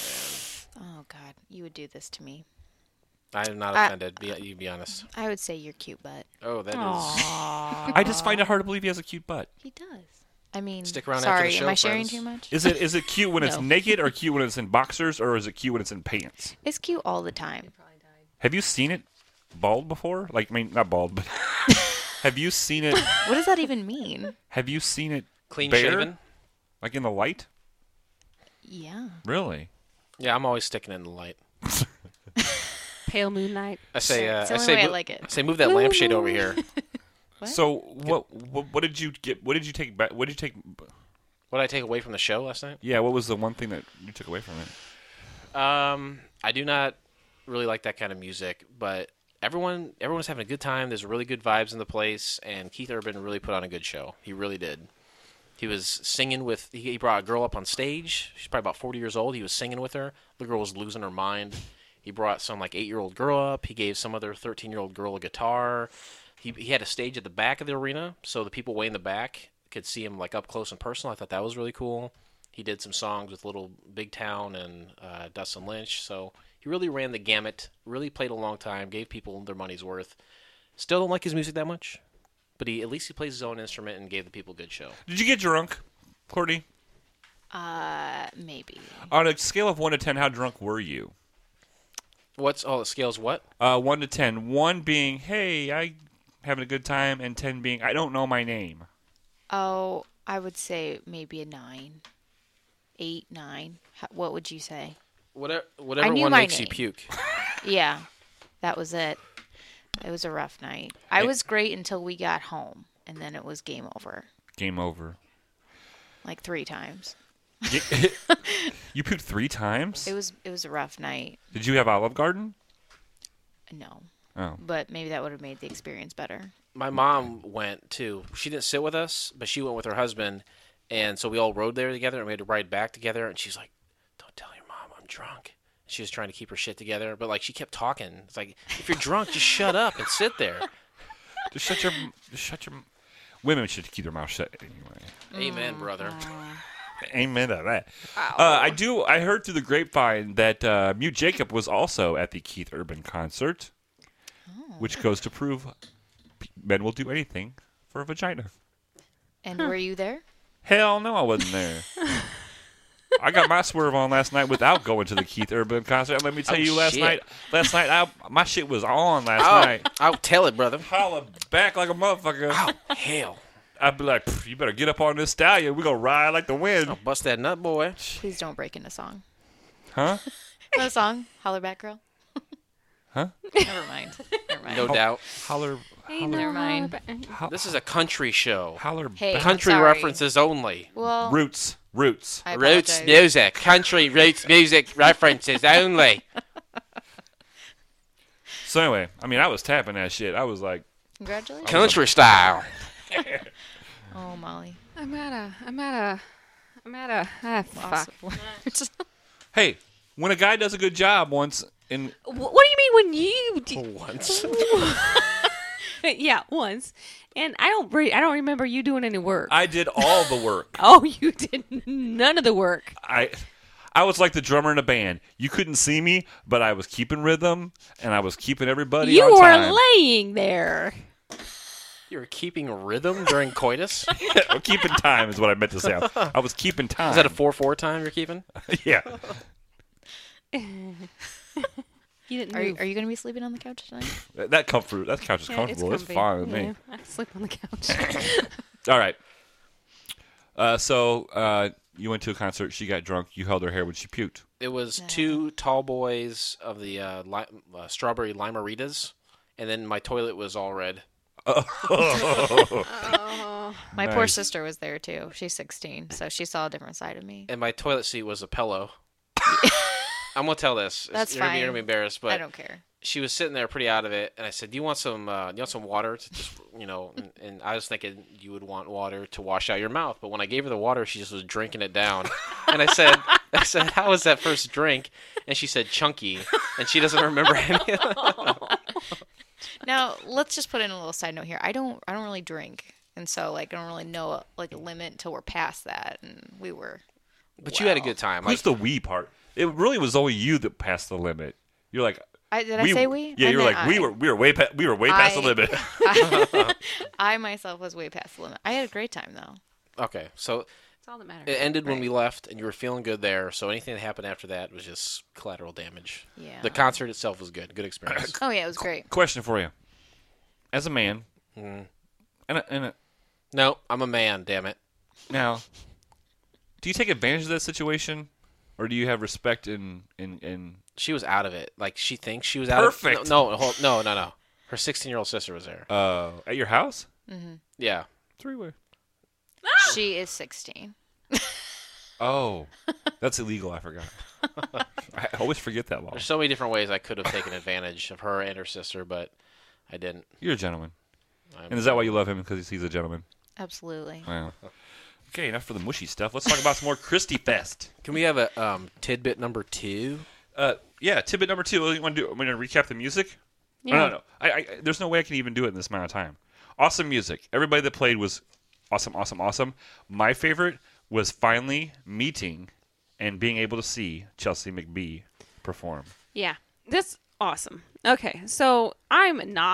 Oh God, you would do this to me. I am not offended. You be honest. I would say your cute butt. Oh, that is. I just find it hard to believe he has a cute butt. He does. I mean, Stick around after sorry, the show, am I sharing friends. too much? Is it cute when it's No. naked or cute when it's in boxers or is it cute when it's in pants? It's cute all the time. Have you seen it bald before? Like, I mean, not bald, but have you seen it? What does that even mean? Have you seen it Clean bare? shaven? Like in the light? Yeah. Really? Yeah, I'm always sticking it in the light. Pale moonlight. I say, It's the I only say, way I like it. I say, move that lampshade over here. What? So what did you get? What did you take back? What did you take? What did I take away from the show last night? Yeah, what was the one thing that you took away from it? I do not really like that kind of music, but everyone's having a good time. There's really good vibes in the place, and Keith Urban really put on a good show. He really did. He was singing with. He brought a girl up on stage. She's probably about 40 years old. He was singing with her. The girl was losing her mind. He brought some like 8-year-old girl up. He gave some other 13-year-old girl a guitar. He had a stage at the back of the arena, so the people way in the back could see him like up close and personal. I thought that was really cool. He did some songs with Little Big Town and Dustin Lynch. So he really ran the gamut, really played a long time, gave people their money's worth. Still don't like his music that much, but at least he plays his own instrument and gave the people a good show. Did you get drunk, Courtney? Maybe. On a scale of 1 to 10, how drunk were you? The scale's what? 1 to 10. 1 being, hey, I having a good time, and 10 being, I don't know my name. Oh, I would say maybe a 9. 8, 9. What would you say? Whatever I knew one my makes you name. puke. Yeah, that was it. It was a rough night. I was great until we got home, and then it was game over. Game over. Like 3 times. You puked 3 times? It was a rough night. Did you have Olive Garden? No. Oh. But maybe that would have made the experience better. My mom went too. She didn't sit with us, but she went with her husband, and so we all rode there together, and we had to ride back together. And she's like, "Don't tell your mom I'm drunk." She was trying to keep her shit together, but like she kept talking. It's like, if you're drunk, just shut up and sit there. Just shut your. Women should keep their mouth shut anyway. Amen, brother. Amen to that. I heard through the grapevine that Mute Jacob was also at the Keith Urban concert, which goes to prove men will do anything for a vagina. And were you there? Hell no, I wasn't there. I got my swerve on last night without going to the Keith Urban concert. And let me tell you, last night, my shit was on last night. I'll tell it, brother. Holla back like a motherfucker. Oh, hell. I'd be like, you better get up on this stallion. We're going to ride like the wind. I'll bust that nut, boy. Please don't break into song. Huh? No song? Holler back, girl? Huh? Never mind. No doubt. Holler. Never mind. This is a country show. Holler Hey, country I'm sorry. references only. Well, Roots. I Roots apologize. music. Country roots music references only. So anyway, I mean, I was tapping that shit. I was like, Congratulations. Country style. Oh, Molly. I'm at a fuck. hey, when a guy does a good job once in What do you mean when you do? Once. Yeah, once. And I don't remember you doing any work. I did all the work. Oh, you did none of the work. I was like the drummer in a band. You couldn't see me, but I was keeping rhythm and I was keeping everybody You on were time. laying there. You were keeping rhythm during coitus? Keeping time is what I meant to say. I was keeping time. Is that a 4/4 time you're keeping? Yeah. You didn't Are you move. going to be sleeping on the couch tonight? That couch is comfortable. It's comfy. fine with me. Yeah, I sleep on the couch. All right. So you went to a concert. She got drunk. You held her hair when she puked. It was 2 tall boys of the strawberry limeritas, and then my toilet was all red. My poor Nice. sister was there, too. She's 16, so she saw a different side of me. And my toilet seat was a pillow. I'm gonna tell this. That's You're fine. gonna be embarrassed, but I don't care. she was sitting there pretty out of it, and I said, "Do you want some water to just, And I was thinking you would want water to wash out your mouth, but when I gave her the water, she just was drinking it down. And I said, "How was that first drink?" And she said, "Chunky," and she doesn't remember any of that. Now, let's just put in a little side note here. I don't really drink, and so I don't really know a limit until we're past that, and we were. But you had a good time. Who's the we part? It really was only you that passed the limit. You're like, Did I say we? Yeah, I you were meant like I. we were way past the limit. I myself was way past the limit. I had a great time though. Okay, so That's all that matters. it ended when we left, and you were feeling good there. So anything that happened after that was just collateral damage. Yeah. The concert itself was good. Good experience. Oh yeah, it was great. Question for you: as a man, No, I'm a man. Damn it. now, do you take advantage of that situation, or do you have respect in? She was out of it. Like she thinks she was out Perfect. of it. No. Her 16-year-old sister was there. At your house? Yeah. 3-way. She is 16. Oh, that's illegal. I forgot. I always forget that law. There's so many different ways I could have taken advantage of her and her sister, but I didn't. You're a gentleman. And is that why you love him? Because he's a gentleman? Absolutely. Wow. Okay, enough for the mushy stuff. Let's talk about some more Christy Fest. Can we have a tidbit number 2? Yeah, tidbit number 2. You want to do? I'm going to recap the music. Yeah. No. There's no way I can even do it in this amount of time. Awesome music. Everybody that played was awesome. My favorite was finally meeting and being able to see Chelsea McBee perform. Yeah, that's awesome. Okay, so I'm not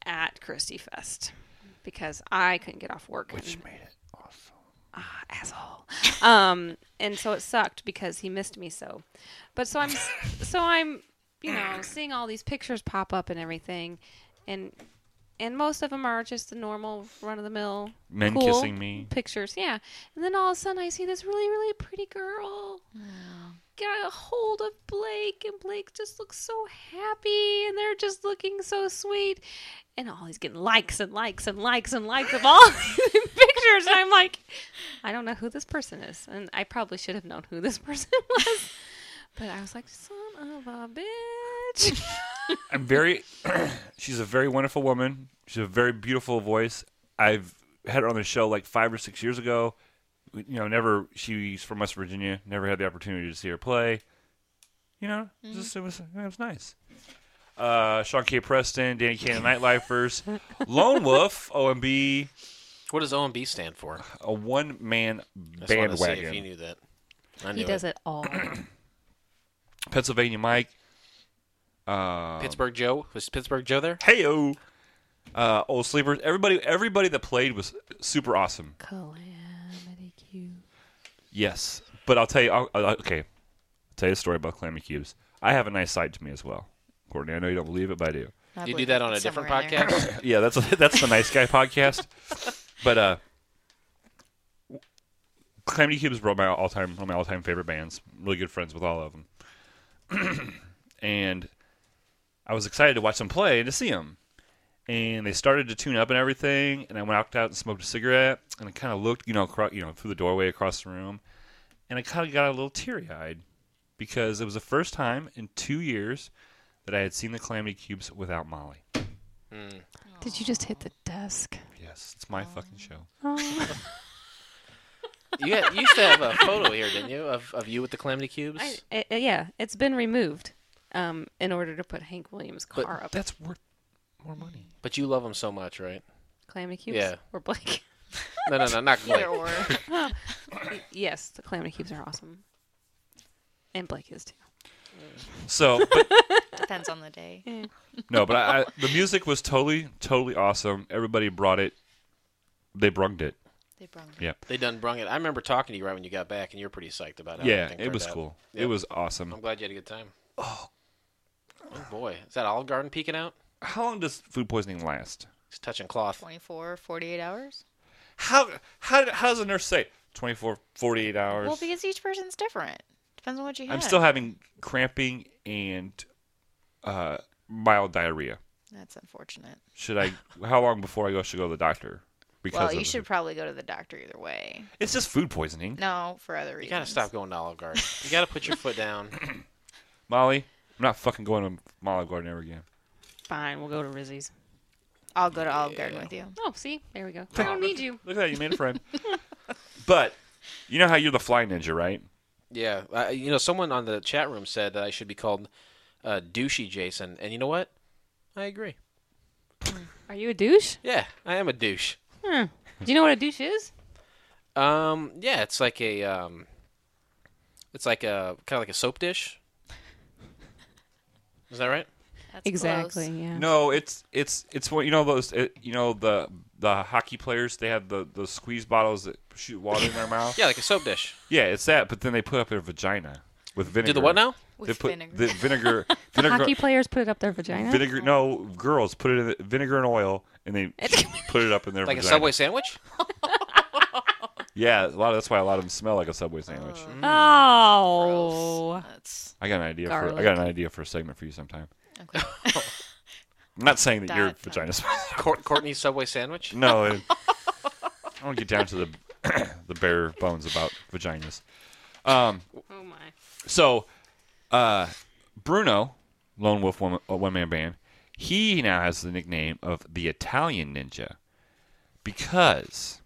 at Christie Fest because I couldn't get off work. Which made it awesome. Asshole. And so it sucked because he missed me so. But so I'm seeing all these pictures pop up and everything, and most of them are just the normal run-of-the-mill Men cool kissing me. pictures, yeah. And then all of a sudden I see this really, really pretty girl get a hold of Blake, and Blake just looks so happy, and they're just looking so sweet. And he's getting likes and likes and likes and likes of all these pictures, and I'm like, I don't know who this person is, and I probably should have known who this person was. But I was like, son of a bitch. She's a very wonderful woman. She's a very beautiful voice. I've had her on the show like 5 or 6 years ago. She's from West Virginia. Never had the opportunity to see her play. It was nice. Sean K. Preston, Danny Cannon, Nightlifers, Lone Wolf, OMB. What does OMB stand for? A one-man I just wanted to see bandwagon. if you knew that. I knew He does it all. Pennsylvania Mike. Pittsburgh Joe? Was Pittsburgh Joe there? Heyo. Old Sleepers. Everybody that played was super awesome. Calamity Q. Yes. But I'll tell you, I'll tell you a story about Calamity Cubes. I have a nice side to me as well. Courtney, I know you don't believe it, but I do. Do you do that on a different podcast? Yeah, that's the Nice Guy podcast. But Calamity Cubes were one of my all-time favorite bands. Really good friends with all of them. And I was excited to watch them play and to see them. And they started to tune up and everything, and I went out and smoked a cigarette, and I kind of looked, through the doorway across the room, and I kind of got a little teary-eyed because it was the first time in 2 years that I had seen the Calamity Cubes without Molly. Did you just hit the desk? Yes, it's my fucking show. You used to have a photo here, didn't you, of you with the Calamity Cubes? Yeah, it's been removed in order to put Hank Williams' car up. That's worth more money. But you love them so much, right? Calamity Cubes? Yeah. Or Blake? No, not Blake. Yes, the Calamity Cubes are awesome. And Blake is too. So, Depends on the day. no, but the music was totally, totally awesome. Everybody brought it. They brunged it. They brung it. Yeah. They done brung it. I remember talking to you right when you got back, and you were pretty psyched about it. Yeah, it was cool. Yep. It was awesome. I'm glad you had a good time. Oh boy. Is that Olive Garden peeking out? How long does food poisoning last? It's touching cloth. 24, 48 hours. How does a nurse say 24, 48 hours? Well, because each person's different. Depends on what you have. I'm still having cramping and mild diarrhea. That's unfortunate. How long before I should go to the doctor? Well, you should probably go to the doctor either way. It's just food poisoning. No, for other reasons. You gotta stop going to Olive Garden. You gotta put your foot down. Molly, I'm not fucking going to Olive Garden ever again. Fine, we'll go to Rizzy's. I'll go to Olive Garden with you. Oh, see? There we go. I don't need you. Look at that. You made a friend. But you know how you're the fly ninja, right? Yeah. Someone on the chat room said that I should be called Douchey Jason. And you know what? I agree. Are you a douche? Yeah, I am a douche. Do you know what a douche is? Yeah, it's like a kind of like a soap dish. Is that right? That's Exactly, close. yeah. No, it's what those the hockey players, they have the squeeze bottles that shoot water in their mouth. Yeah, like a soap dish. Yeah, it's that, but then they put up their vagina with vinegar. Do the what now? They With put vinegar. the vinegar. Hockey players put it up their vagina? Vinegar. No, girls put it in vinegar and oil, and they put it up in their Like vagina. a Subway sandwich? Yeah, that's why a lot of them smell like a Subway sandwich. Oh. That's I got an idea for a segment for you sometime. okay. I'm not saying that your That- vagina smells. Courtney's Subway sandwich? No, I don't get down to the bare bones about vaginas. Oh, my. So, Bruno, Lone Wolf one-man band, he now has the nickname of the Italian Ninja because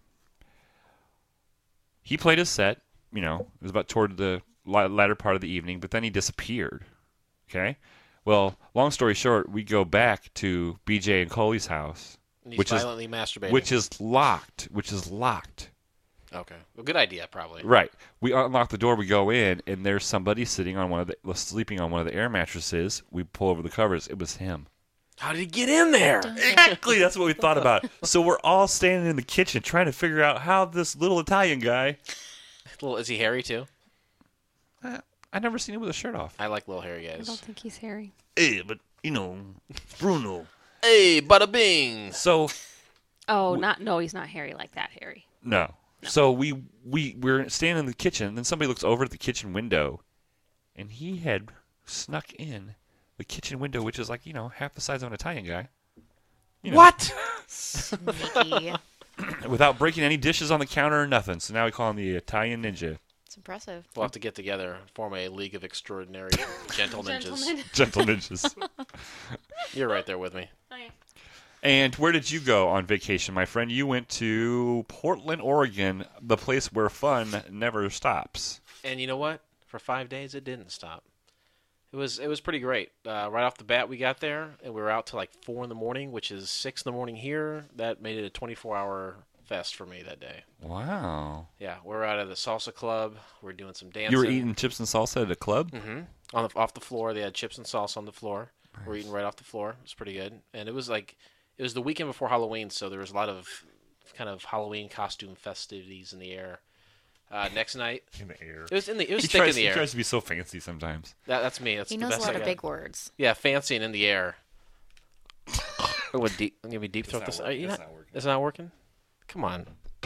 he played his set, it was about toward the latter part of the evening, but then he disappeared. Okay? Well, long story short, we go back to BJ and Coley's house, And he's violently masturbating. which is locked. Okay. Well, good idea, probably. Right. We unlock the door. We go in, and there's somebody sleeping on one of the air mattresses. We pull over the covers. It was him. How did he get in there? Exactly, that's what we thought about. So we're all standing in the kitchen trying to figure out how this little Italian guy. Is he hairy too? I never seen him with a shirt off. I like little hairy I guys. don't think he's hairy. Hey, but Bruno. Hey, bada bing. So Oh, no, he's not hairy like that, hairy. no. So we're standing in the kitchen, and then somebody looks over at the kitchen window, and he had snuck in the kitchen window, which is like half the size of an Italian guy. What? Sneaky. Without breaking any dishes on the counter or nothing. So now we call him the Italian Ninja. It's impressive. We'll have to get together and form a league of extraordinary gentle ninjas. Gentle ninjas. You're right there with me. And where did you go on vacation, my friend? You went to Portland, Oregon, the place where fun never stops. And you know what? For 5 days, it didn't stop. It was pretty great. Right off the bat, we got there, and we were out till like 4 in the morning, which is 6 in the morning here. That made it a 24-hour fest for me that day. Wow. Yeah, we're out of the salsa club. We're doing some dancing. You were eating chips and salsa at a club? Mm-hmm. Off the floor. They had chips and salsa on the floor. Nice. We're eating right off the floor. It was pretty good. And it was the weekend before Halloween, so there was a lot of kind of Halloween costume festivities in the air. Next night, in the air. It was thick in the air. He tries to be so fancy sometimes. That's me. That's he the knows best a lot I of got. big words. Yeah, fancy and in the air. Give me deep throat this. It's not working. Come on.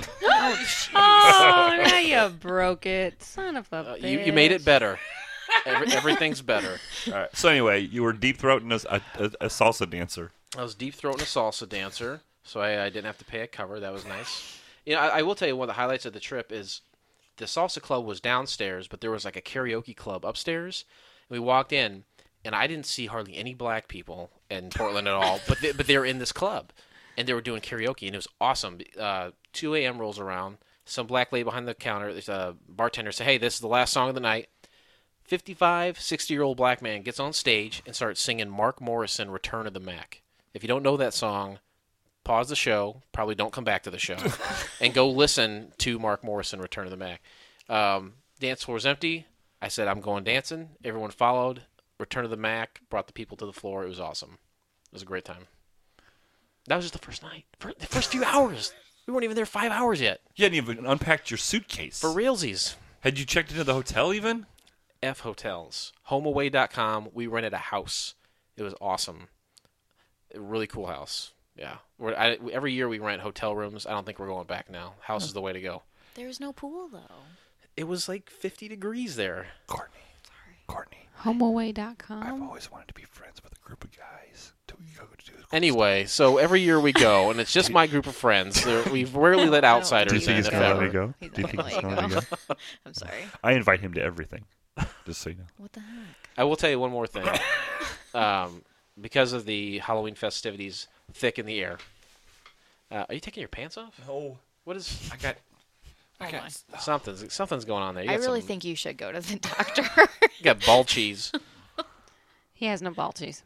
Oh, now you broke it, son of a bitch. You made it better. Everything's better. All right. So anyway, you were deep throating a salsa dancer. I was deep throating a salsa dancer, so I didn't have to pay a cover. That was nice. I will tell you one of the highlights of the trip is the salsa club was downstairs, but there was like a karaoke club upstairs. And we walked in, and I didn't see hardly any black people in Portland at all, but they were in this club, and they were doing karaoke, and it was awesome. 2 a.m. rolls around. Some black lady behind the counter, there's a bartender, say, hey, this is the last song of the night. 55, 60-year-old black man gets on stage and starts singing Mark Morrison, Return of the Mac. If you don't know that song, pause the show, probably don't come back to the show, and go listen to Mark Morrison, Return of the Mac. Dance floor was empty. I said, I'm going dancing. Everyone followed. Return of the Mac brought the people to the floor. It was awesome. It was a great time. That was just the first night. The first few hours. We weren't even there 5 hours yet. You hadn't even unpacked your suitcase. For realsies. Had you checked into the hotel even? F hotels. HomeAway.com. We rented a house. It was awesome. A really cool house. Yeah. Every year we rent hotel rooms. I don't think we're going back now. House is the way to go. There's no pool, though. It was like 50 degrees there. Courtney. HomeAway.com. I've always wanted to be friends with a group of guys. Anyway, so every year we go, and it's just my group of friends. We rarely let outsiders in. Do you think he's going to let me go? He's Do you think gonna he's let going to you let me go? I'm sorry. I invite him to everything, just so you know. What the heck? I will tell you one more thing. Because of the Halloween festivities thick in the air. Are you taking your pants off? No. What is... Oh my. Something's going on there. You I got really some- think you should go to the doctor. You got ball cheese. He has no ball cheese.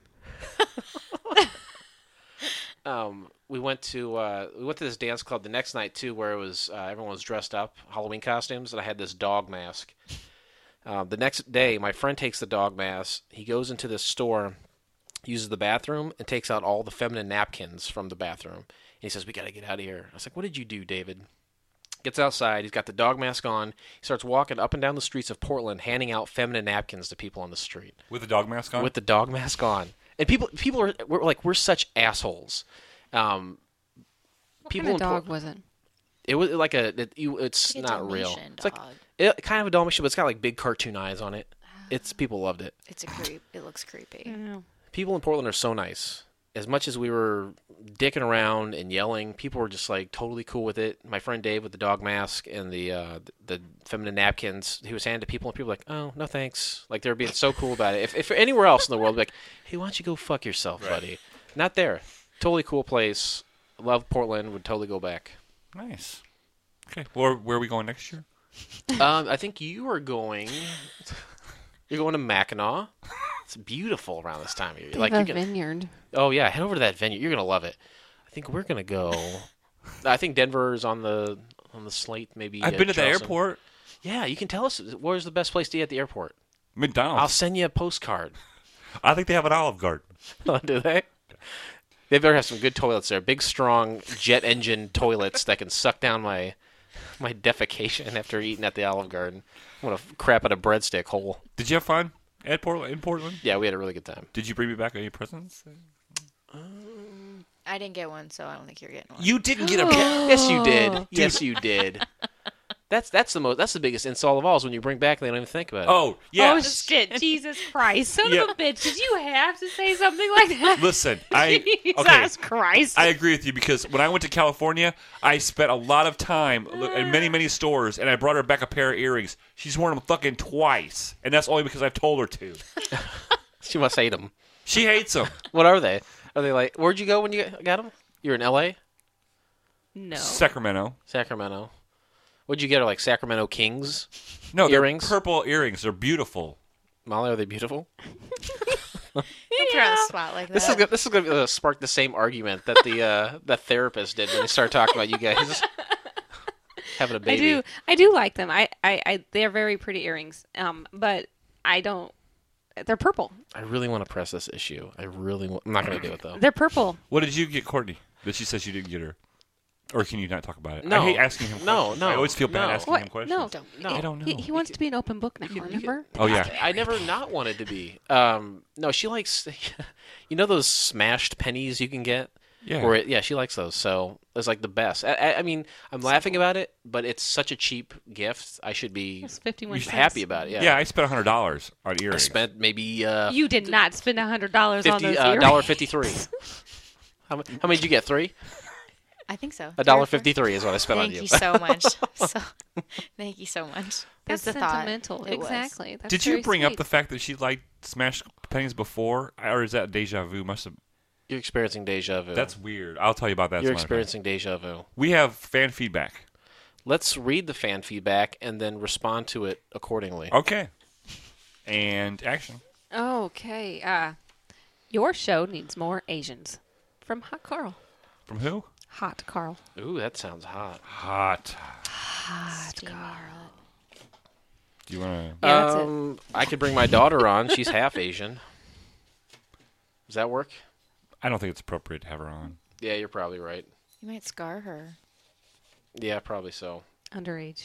We went to this dance club the next night too, where it was everyone was dressed up, Halloween costumes, and I had this dog mask. The next day, my friend takes the dog mask. He goes into this store, uses the bathroom, and takes out all the feminine napkins from the bathroom. And he says, "We got to get out of here." I was like, "What did you do, David?" Gets outside. He's got the dog mask on. He starts walking up and down the streets of Portland, handing out feminine napkins to people on the street. With the dog mask on? With the dog mask on. And people we're such assholes. What kind of dog was it? It was like it's Like a not real. Dalmatian It's like dog. kind of a Dalmatian, but it's got like big cartoon eyes on it. People loved it. It's a creep. It looks creepy. Yeah. People in Portland are so nice. As much as we were dicking around and yelling, people were just like totally cool with it. My friend Dave with the dog mask and the feminine napkins, he was handing to people, and people were like, "Oh, no thanks." Like they were being so cool about it. If anywhere else in the world, like, "Hey, why don't you go fuck yourself, buddy?" Not there. Totally cool place. Love Portland. Would totally go back. Nice. Okay. Well, where are we going next year? I think you are going. You're going to Mackinac. It's beautiful around this time of year. They Like have you're a gonna, vineyard. oh yeah, head over to that venue. You're gonna love it. I think we're gonna go. I think Denver is on the slate. Maybe I've been to the Charleston. airport. Yeah, you can tell us where's the best place to eat at the airport. McDonald's. I'll send you a postcard. I think they have an Olive Garden. Do they? They better have some good toilets there. Big, strong jet engine toilets that can suck down my defecation after eating at the Olive Garden. I'm going to crap at a breadstick hole. Did you have fun in Portland? Yeah, we had a really good time. Did you bring me back any presents? I didn't get one, so I don't think you're getting one. You didn't get a Yes, you did. Yes, you did. That's the biggest insult of all is when you bring back and they don't even think about it. Oh, yeah. Oh, shit. Jesus Christ. Son Yeah. of a bitch. Did you have to say something like that? Listen, Jesus Christ. I agree with you because when I went to California, I spent a lot of time in many, many stores, and I brought her back a pair of earrings. She's worn them fucking twice, and that's only because I've told her to. She must hate them. She hates them. What are they? Are they like, where'd you go when you got them? You're in L.A.? No. Sacramento. What'd you get her, like Sacramento Kings? No, earrings? they're purple earrings. They're beautiful. Molly, are they beautiful? Don't put her on the spot like that. This is going to spark the same argument that the therapist did when they started talking about you guys having a baby. I do like them. They're very pretty earrings. But I don't. They're purple. I really want to press this issue. I'm not going to do it though. They're purple. What did you get, Courtney? That she says you didn't get her. Or can you not talk about it? No. I hate asking him questions. No. I always feel bad asking him What? questions. No. I don't know. He wants to be an open book now, remember? Oh, yeah. I never not wanted to be. No, she likes, you know those smashed pennies you can get? Yeah. She likes those. So it's like the best. I mean, I'm laughing about it, but it's such a cheap gift. I should be It's 51 cents. happy about it. Yeah. Yeah, I spent $100 on earrings. I spent maybe You did not spend $100 on those earrings. $1.53. How many did you get? 3? I think so. $1.53 is what I spent on Thank you. you so much. Thank you so much. That's the thought. sentimental. It was. Exactly. That's Did you very bring up sweet. the fact that she liked smashed pennies before? Or is that deja vu? Must have. You're experiencing deja vu. That's weird. I'll tell you about that. You're some other time. experiencing deja vu. We have fan feedback. Let's read the fan feedback and then respond to it accordingly. Okay. And action. Okay. Your show needs more Asians. From Hot Carl. From who? Hot Carl. Ooh, that sounds hot. Hot. Hot Carl. Do you want Yeah, that's it. I could bring my daughter on. She's half Asian. Does that work? I don't think it's appropriate to have her on. Yeah, you're probably right. You might scar her. Yeah, probably so. Underage.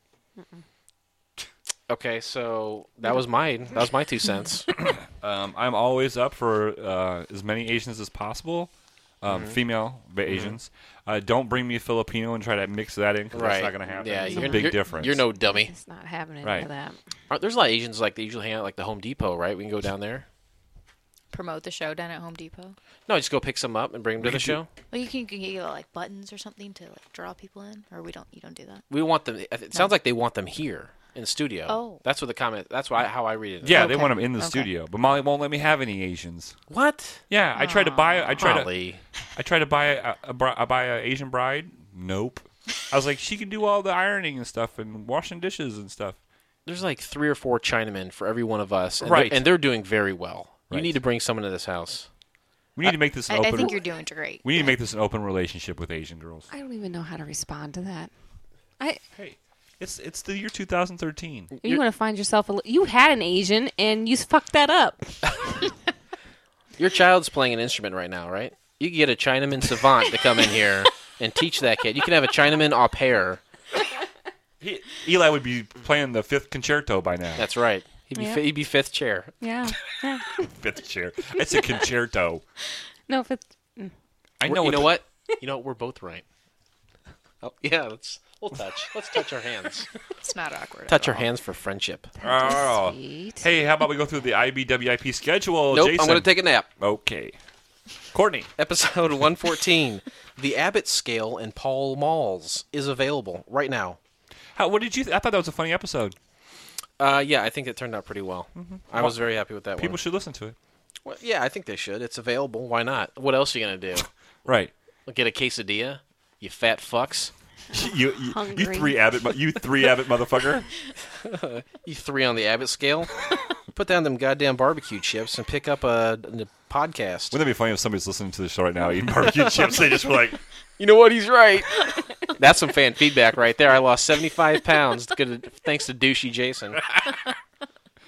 Okay, so that was mine. That was my 2 cents. I'm always up for as many Asians as possible. Female Asians. Don't bring me a Filipino and try to mix that in because that's not going to happen. Yeah, it's a big difference. You're no dummy. It's not happening Right. for that. There's a lot of Asians like they usually hang out like the Home Depot, right? We can go down there. Promote the show down at Home Depot. No, just go pick some up and bring them to the show. Well, you can get like buttons or something to like draw people in, or you don't do that. We want them. It sounds like they want them here in the studio. Oh. That's what the comment. That's how I read it. Yeah, they Okay. want them in the Okay. studio, but Molly won't let me have any Asians. What? Yeah, I tried to buy. I tried Molly. to buy a Asian bride. Nope. I was like, she can do all the ironing and stuff and washing dishes and stuff. There's like 3 or 4 Chinamen for every one of us, and Right. they're doing very well. You Right. need to bring someone to this house. We need to make this an I open. think you're doing great. We need to make this an open relationship with Asian girls. I don't even know how to respond to that. Hey, it's the year 2013. You want to find yourself you had an Asian and you fucked that up. Your child's playing an instrument right now, right? You can get a Chinaman savant to come in here and teach that kid. You can have a Chinaman au pair. Eli would be playing the 5th concerto by now. That's right. He'd be 5th chair. Yeah. 5th chair. It's a concerto. No, if it's I know. You know what? You know, we're both right. Oh, yeah, we'll touch. Let's touch our hands. It's not awkward. Touch at our all. hands for friendship. Oh. sweet. Hey, how about we go through the IBWIP schedule, Nope, Jason? I'm going to take a nap. Okay. Courtney. Episode 114. The Abbott Scale in Paul Malls is available right now. What did you? I thought that was a funny episode. Yeah, I think it turned out pretty well. I was very happy with that People one. should listen to it. Well, yeah, I think they should. It's available. Why not? What else are you going to do? Right. Get a quesadilla? You fat fucks. You Hungry. 3 Abbott motherfucker. You 3 on the Abbott scale. Put down them goddamn barbecue chips and pick up a podcast. Wouldn't that be funny if somebody's listening to the show right now eating barbecue chips? They just were like, You know what? He's right. That's some fan feedback right there. I lost 75 pounds thanks to douchey Jason.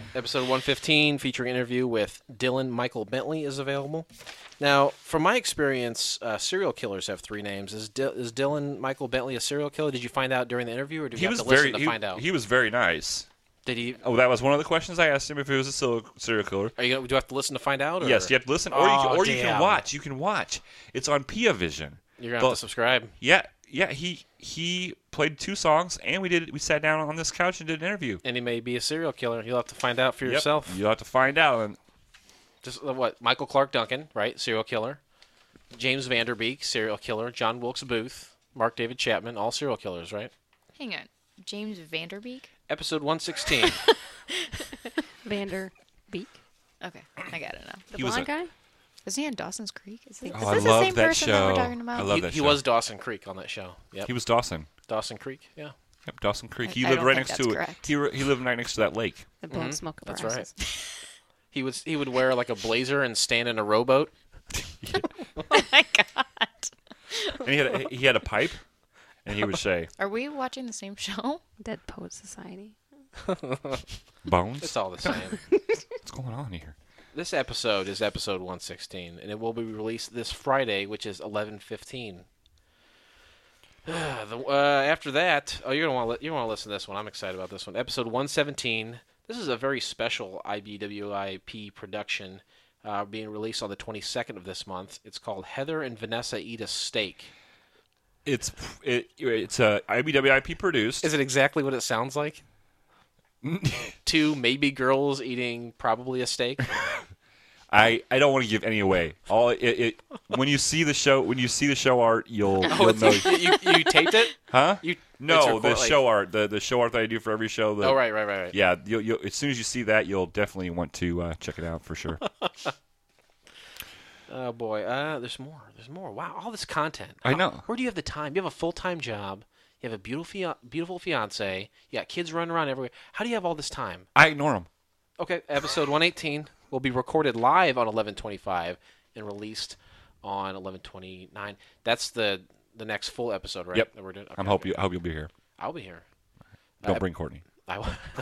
Episode 115, featuring interview with Dylan Michael Bentley, is available. Now, from my experience, serial killers have 3 names. Is Dylan Michael Bentley a serial killer? Did you find out during the interview, or did you have to listen to find out? He was very nice. Did he? Oh, that was one of the questions I asked him, if he was a serial killer. Do you have to listen to find out? Or? Yes, you have to listen, or you can watch. You can watch. It's on Pia Vision. You're gonna have to subscribe. Yeah. He played 2 songs, and we sat down on this couch and did an interview. And he may be a serial killer. You'll have to find out for yourself. You'll have to find out. And just what? Michael Clark Duncan, right? Serial killer. James Vanderbeek, serial killer. John Wilkes Booth, Mark David Chapman, all serial killers, right? Hang on. James Vanderbeek? Episode 116. Vanderbeek. Okay, I got it now. The blonde guy? Isn't he on Dawson's Creek? Is this I the love same that person show. that we're talking about? I love that show. He was Dawson Creek on that show. Yep. He was Dawson. Dawson Creek, yeah. Yep, Dawson Creek. I He lived don't right think next that's to correct. it. He lived right next to that lake. The blowing smoke up That's our right. asses. He would wear like a blazer and stand in a rowboat. Oh my god. And he had a pipe, and he would say, Are we watching the same show? Dead Poet Society. "Bones." It's all the same. What's going on here? This episode is episode 116, and it will be released this Friday, which is 11/15. After that, you're gonna want to listen to this one. I'm excited about this one. Episode 117. This is a very special IBWIP production, being released on the 22nd of this month. It's called Heather and Vanessa Eat a Steak. It's IBWIP produced. Is it exactly what it sounds like? 2 maybe girls eating probably a steak. I don't want to give any away. When you see the show art, you'll know. You taped it? Huh? No, the like- show art, the show art that I do for every show. Oh, right. Yeah, you'll as soon as you see that, you'll definitely want to check it out for sure. Oh boy, there's more. There's more. Wow, all this content. I know. Where do you have the time? You have a full-time job. You have a beautiful fiance. You got kids running around everywhere. How do you have all this time? I ignore them. Okay, episode 118 will be recorded live on 11/25 and released on 11/29. That's the next full episode, right? Yep. That we're doing. Okay, I hope you'll be here. I'll be here. Don't bring Courtney. I will.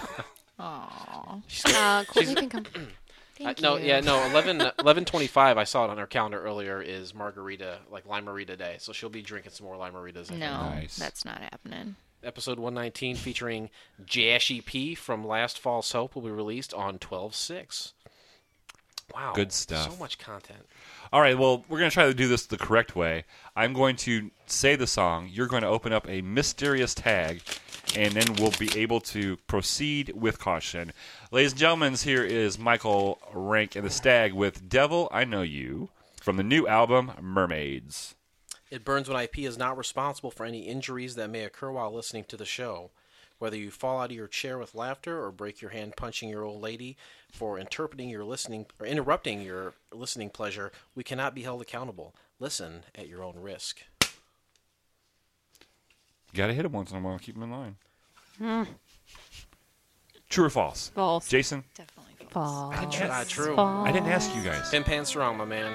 Aww. Courtney can come. Thank No, you. yeah, no. 11/25. I saw it on our calendar earlier. Is margarita, like Lime-A-Rita Day? So she'll be drinking some more Lime-A-Ritas. I think. No, Nice. that's not happening. Episode 119, featuring Jashy P from Last Fall Soap, will be released on 12/6. Wow, Good stuff. So much content. All right, well, we're going to try to do this the correct way. I'm going to say the song. You're going to open up a mysterious tag, and then we'll be able to proceed with caution. Ladies and gentlemen, here is Michael Rank and the Stag with Devil, I Know You, from the new album, Mermaids. It Burns When IP is not responsible for any injuries that may occur while listening to the show. Whether you fall out of your chair with laughter or break your hand punching your old lady for interrupting your listening pleasure, we cannot be held accountable. Listen at your own risk. You got to hit him once in a while. Keep him in line. True or false? False. Jason? Definitely false. True. I didn't ask you guys. Pin Pan Sarong, my man.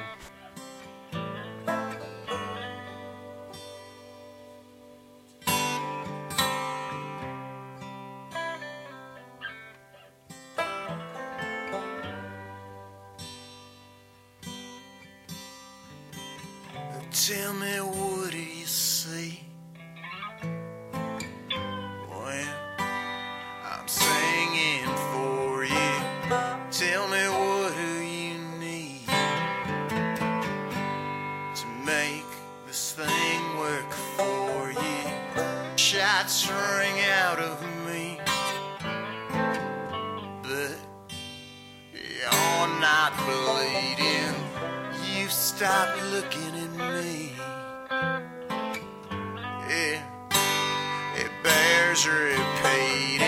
Tell me, what do you see when I'm singing for you? Tell me, what do you need to make this thing work for you? Shots ring out of me, but you're not bleeding. You stop looking at me. Yeah, it bears repeating.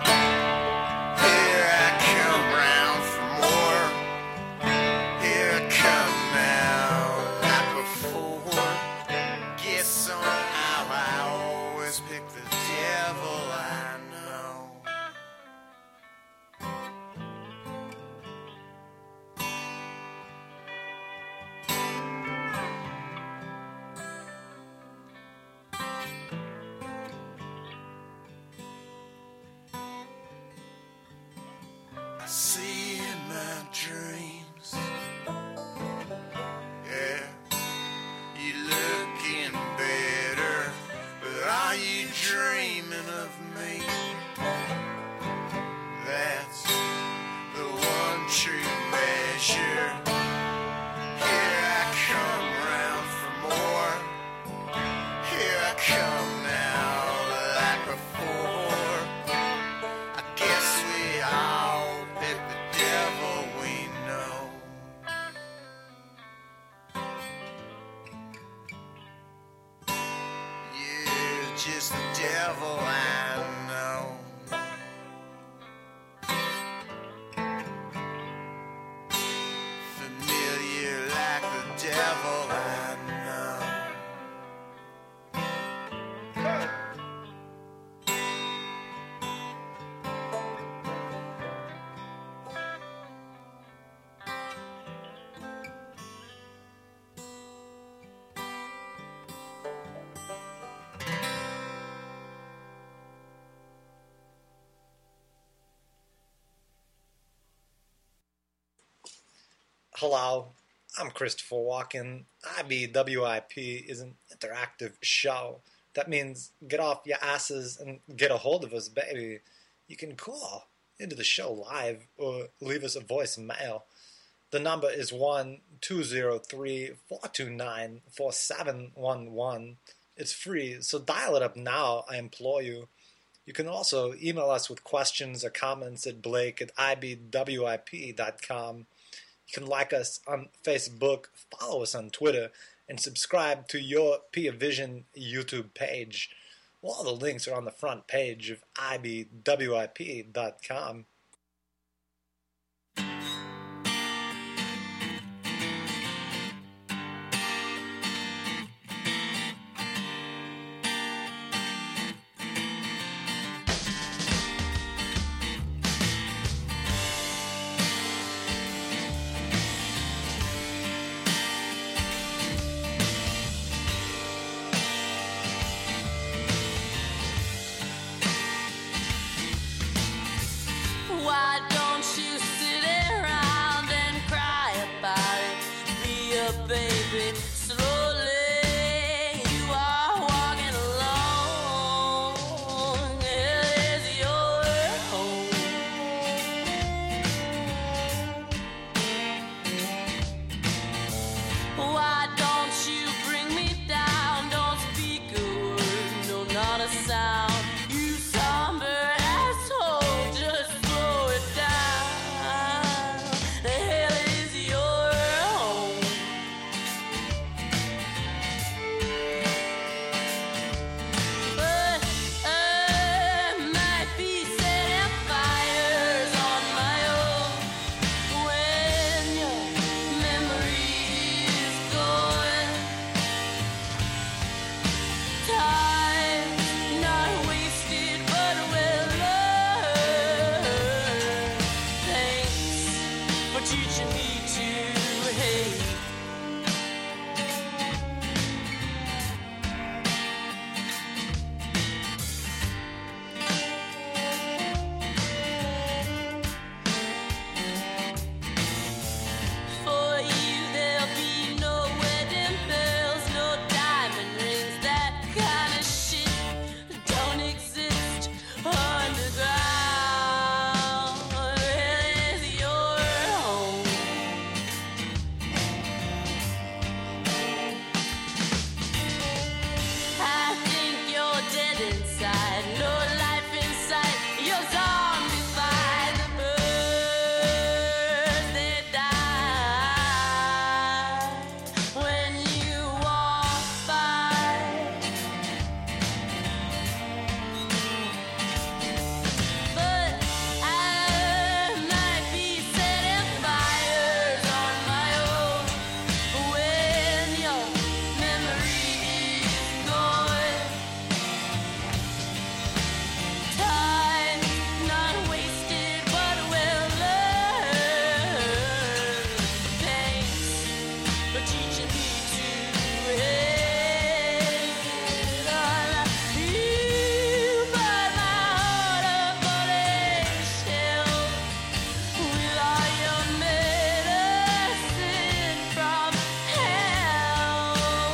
Here I come round for more. Here I come now, like before. Guess somehow I always pick the devil I know. devil I know. Familiar like the devil I know. Hello, I'm Christopher Walken. IBWIP is an interactive show. That means get off your asses and get a hold of us, baby. You can call into the show live or leave us a voicemail. The number is 1-203-429-4711. It's free, so dial it up now, I implore you. You can also email us with questions or comments at blake@ibwip.com. You can like us on Facebook, follow us on Twitter, and subscribe to Your Peer Vision YouTube page. All the links are on the front page of ibwip.com. Why don't you sit around and cry about it? Be a baby slowly. You are walking alone. It is your home. Why don't you bring me down? Don't speak a word, no, not a sound. You somber asshole, just slow it down. The hell is your home? But I might be setting fires on my own when your memory is gone. Time not wasted, but well learned. Thanks for teaching me to hate. For you there'll be no wedding bells, no diamond rings, that kind of shit don't exist underground. It is your home. I think you're dead inside, no life inside. You're zombified. The birds they die when you walk by. But I might be setting fires on my own when your memory is gone. Time not wasted, but well learned. Thanks for teaching me to hate. You burned my heart up on a shelf with all your medicine from hell.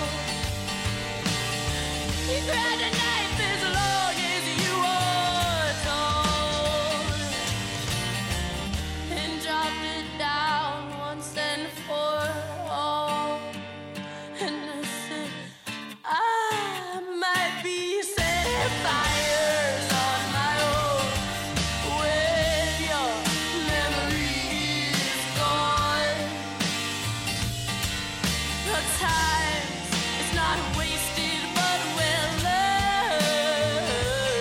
You grabbed a knife as long as you were tall and dropped it down once and for all. And I said, I might be setting fires on my own when your memory is gone. The time is not wasted, but well learned.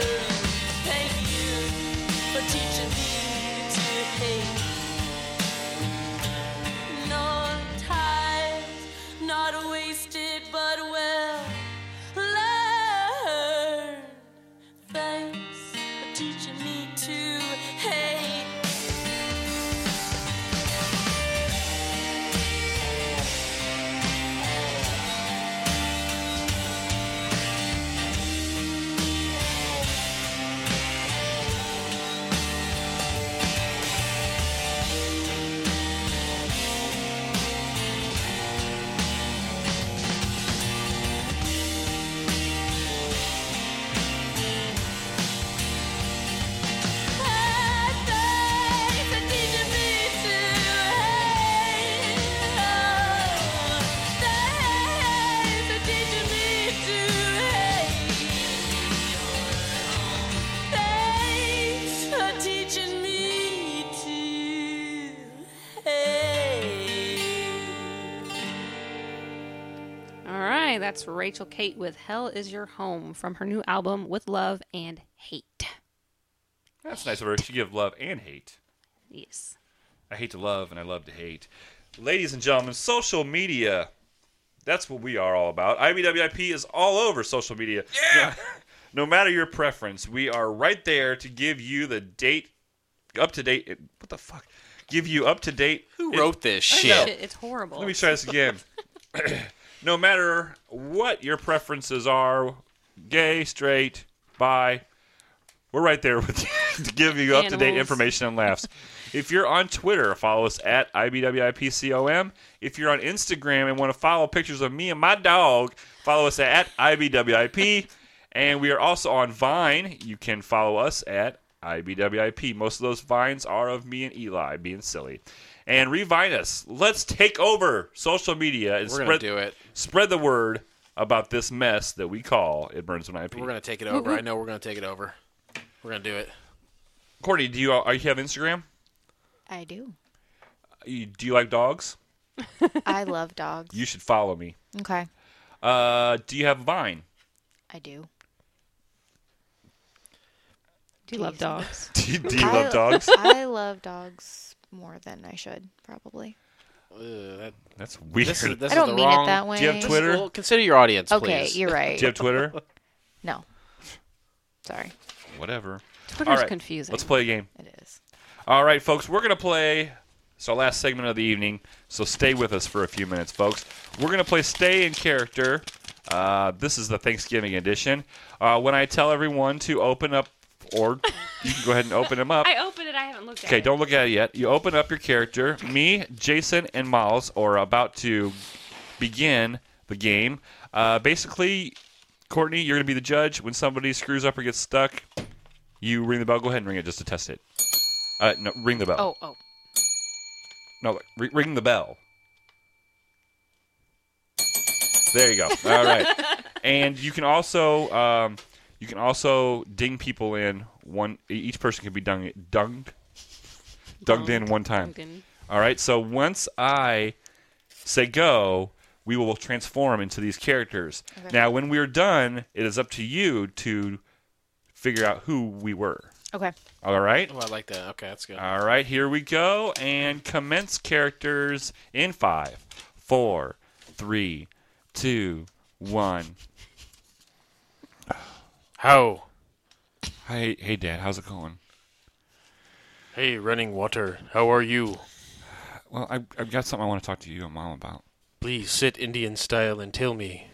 Hi, that's Rachel Kate with Hell Is Your Home from her new album With Love and Hate. That's nice of her. She give love and hate. Yes. I hate to love and I love to hate. Ladies and gentlemen, social media. That's what we are all about. IBWIP is all over social media. Yeah! No matter your preference, we are right there to give you the date, up-to-date... What the fuck? Give you up-to-date... Who wrote this shit? It's horrible. Let me try this again. No matter what your preferences are, gay, straight, bi, we're right there with you to give you up-to-date Animals. information and laughs. If you're on Twitter, follow us at IBWIPCOM. If you're on Instagram and want to follow pictures of me and my dog, follow us at IBWIP. And we are also on Vine. You can follow us at IBWIP. Most of those vines are of me and Eli being silly. And revine us. Let's take over social media and We're going to do it. spread the word about this mess that we call It Burns When IP. We're going to take it over. I know we're going to take it over. We're going to do it. Courtney, do you have Instagram? I do. Do you like dogs? I love dogs. You should follow me. Okay. Do you have Vine? I do. Do you love dogs? Do you love dogs? I love dogs more than I should, probably. That's weird. This I is don't the mean wrong... it that way. Do you have Twitter? Well, consider your audience, Okay, please. you're right. Do you have Twitter? No. Sorry. Whatever. Twitter's All right, confusing. Let's play a game. It is. All right, folks, we're going to play... It's our last segment of the evening, so stay with us for a few minutes, folks. We're going to play Stay in Character. This is the Thanksgiving edition. When I tell everyone to open up, or you can go ahead and open them up. I opened it. I haven't looked at it. Okay, don't look at it yet. You open up your character. Me, Jason, and Miles are about to begin the game. Basically, Courtney, you're going to be the judge. When somebody screws up or gets stuck, you ring the bell. Go ahead and ring it just to test it. No, ring the bell. Oh. No, ring the bell. There you go. All right. And you can also ding people in one. Each person can be dunged in one time. Dunkin'. All right. So once I say go, we will transform into these characters. Okay. Now, when we're done, it is up to you to figure out who we were. Okay. All right. Oh, I like that. Okay, that's good. All right, here we go. And commence characters in 5, 4, 3, 2, 1. How? Hey, Dad, how's it going? Hey, running water. How are you? Well, I've got something I want to talk to you and Mom about. Please sit Indian style and tell me.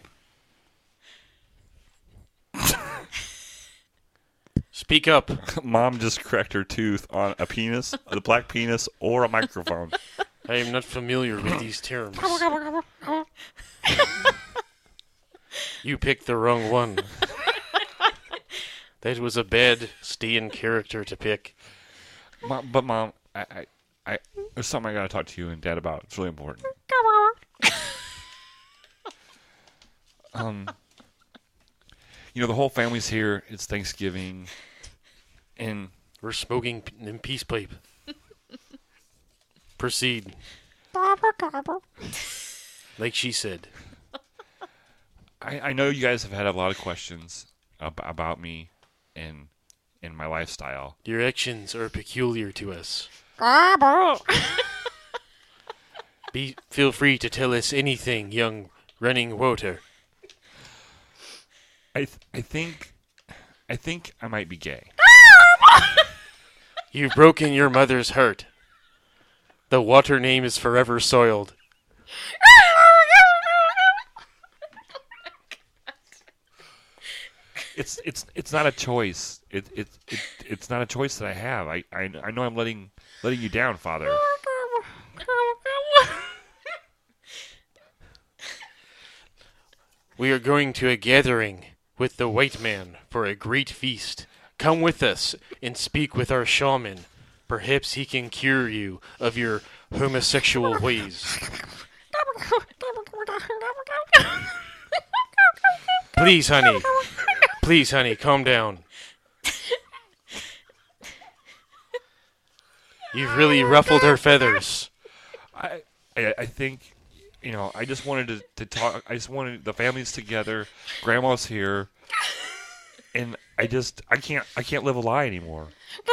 Speak up. Mom just cracked her tooth on a penis, a black penis, or a microphone. I am not familiar with these terms. You picked the wrong one. That was a bad stay-in character to pick. Mom, I there's something I got to talk to you and Dad about. It's really important. The whole family's here. It's Thanksgiving, and we're smoking in peace pipe. Proceed. Like she said. I know you guys have had a lot of questions about me and my lifestyle. Your actions are peculiar to us. Feel free to tell us anything, young running water. I think I might be gay. You've broken your mother's heart. The water name is forever soiled. It's not a choice. It's not a choice that I have. I know I'm letting you down, Father. We are going to a gathering with the white man for a great feast. Come with us and speak with our shaman. Perhaps he can cure you of your homosexual ways. Please, honey, calm down. You've really ruffled her feathers. I think I just wanted to talk. I just wanted the family's together. Grandma's here, and I can't live a lie anymore.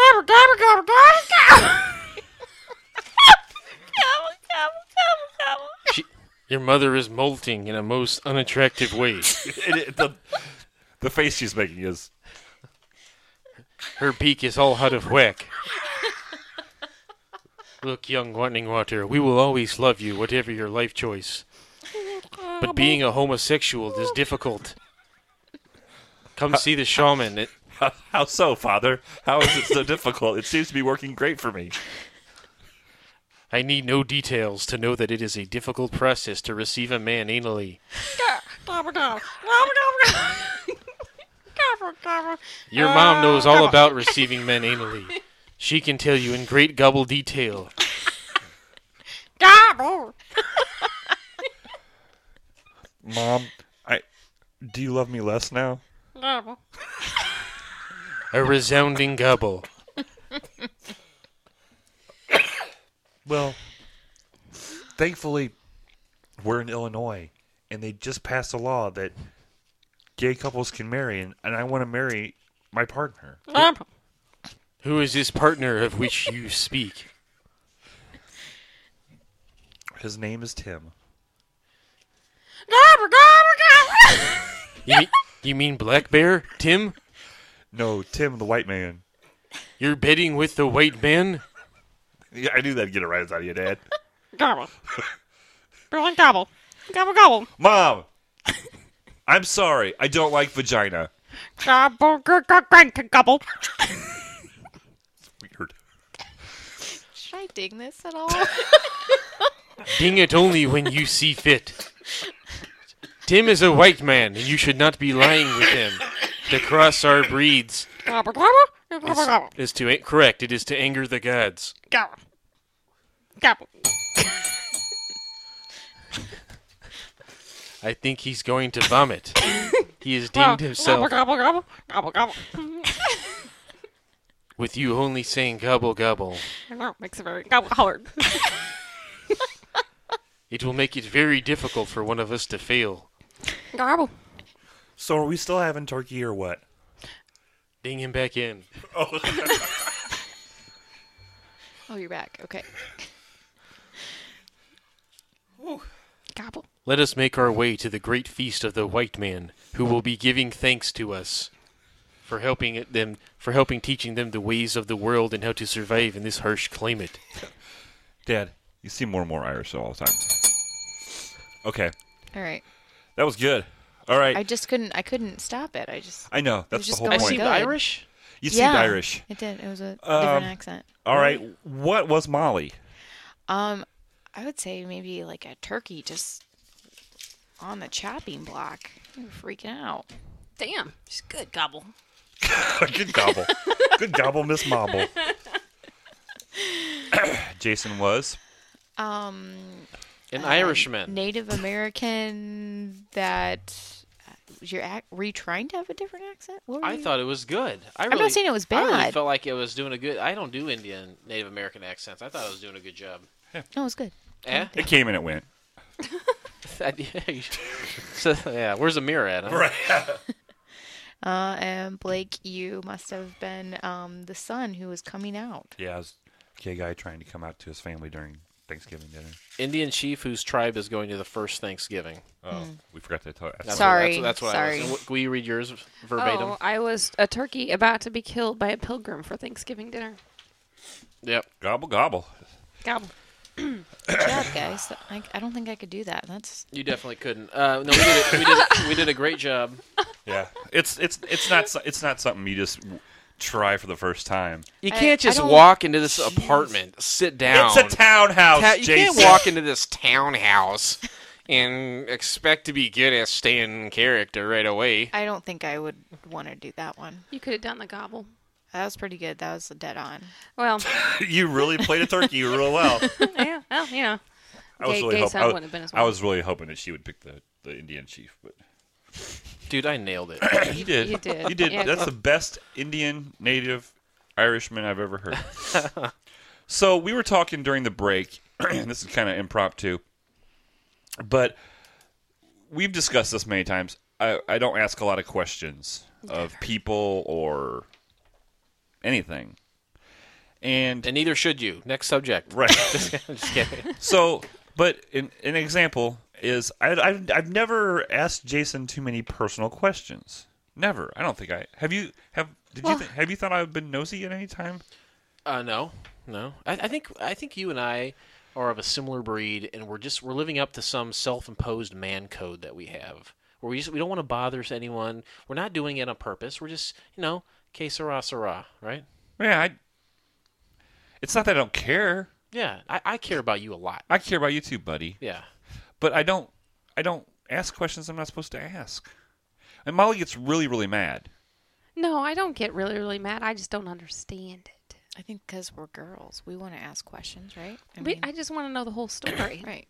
Your mother is molting in a most unattractive way. The face she's making is. Her beak is all out of whack. Look, young wanting water, we will always love you, whatever your life choice. But being a homosexual is difficult. Come see the shaman. How so, Father? How is it so difficult? It seems to be working great for me. I need no details to know that it is a difficult process to receive a man anally. Your mom knows all about receiving men anally. She can tell you in great gobble detail. Mom, do you love me less now? A resounding gobble. Well, thankfully, we're in Illinois, and they just passed a law that gay couples can marry, and I want to marry my partner. Who is this partner of which you speak? His name is Tim. You mean Black Bear, Tim? No, Tim, the white man. You're betting with the white man? Yeah, I knew that'd get a rise out of you, Dad. Gobble. Gobble. Gobble, gobble. Mom! I'm sorry. I don't like vagina. Gobble, gobble. Weird. Should I ding this at all? Ding it only when you see fit. Tim is a white man, and you should not be lying with him. To cross our breeds Gobble, gobble. Gobble, gobble. is to correct. It is to anger the gods. Gobble. Gobble. I think he's going to vomit. He has deemed himself, Gobble, gobble, gobble. Gobble, with you only saying gobble gobble. gobble. Makes it very hard. It will make it very difficult for one of us to fail. Gobble. So are we still having turkey or what? Ding him back in. Oh, you're back. Okay. Gobble. Let us make our way to the great feast of the white man, who will be giving thanks to us for helping teaching them the ways of the world and how to survive in this harsh climate. Dad, you seem more and more Irish all the time. Okay. All right. That was good. All right. I couldn't stop it. I know. That's the just whole going point. I seemed Irish? You seemed Irish. It did. It was a different accent. All right. What was Molly? I would say maybe like a turkey just on the chopping block. You were freaking out. Damn. She's good gobble. Good gobble. Good gobble, Miss Mobble. Jason was? An Irishman. Native American that... were you trying to have a different accent? I thought it was good. I'm not saying it was I really bad. felt like it was doing a good... I don't do Indian Native American accents. I thought I was doing a good job. No, it was good. Yeah? It came and it went. So, yeah, where's the mirror at? Huh? Right. And Blake, you must have been the son who was coming out. Yeah, I was a gay guy trying to come out to his family during Thanksgiving dinner. Indian chief whose tribe is going to the first Thanksgiving. Oh, we forgot to talk. Sorry. That's what sorry. I was. Will you read yours verbatim? Oh, I was a turkey about to be killed by a pilgrim for Thanksgiving dinner. Yep. Gobble, gobble. Gobble. Good job, guys. I don't think I could do that. That's You definitely couldn't. No, we did a great job. Yeah, it's not something you just try for the first time. You can't I just don't- walk into this apartment, sit down. It's a townhouse, You Jason. can't walk into this townhouse and expect to be good at staying in character right away. I don't think I would want to do that one. You could have done the gobble. That was pretty good. That was dead on. Well, You really played a turkey real well. yeah, well, you know. I was Gay- really gay hoping. son wouldn't have been as I well. was really hoping that she would pick the Indian chief, but Dude, I nailed it. you did. You did. You did. Yeah. That's the best Indian native Irishman I've ever heard. So we were talking during the break, and this is kind of impromptu. But we've discussed this many times. I don't ask a lot of questions of people or anything. And neither should you. Next subject. Right. Just kidding. So, but an example is I've never asked Jason too many personal questions. Never. I don't think I have. You thought I've been nosy at any time? No. I think you and I are of a similar breed, and we're living up to some self-imposed man code that we have, where we don't want to bother anyone. We're not doing it on purpose. We're just que sera, sera, right? Yeah. It's not that I don't care. Yeah, I care about you a lot. I care about you too, buddy. Yeah. But I don't ask questions I'm not supposed to ask. And Molly gets really, really mad. No, I don't get really, really mad. I just don't understand it. I think because we're girls, we want to ask questions, right? I just want to know the whole story. Right.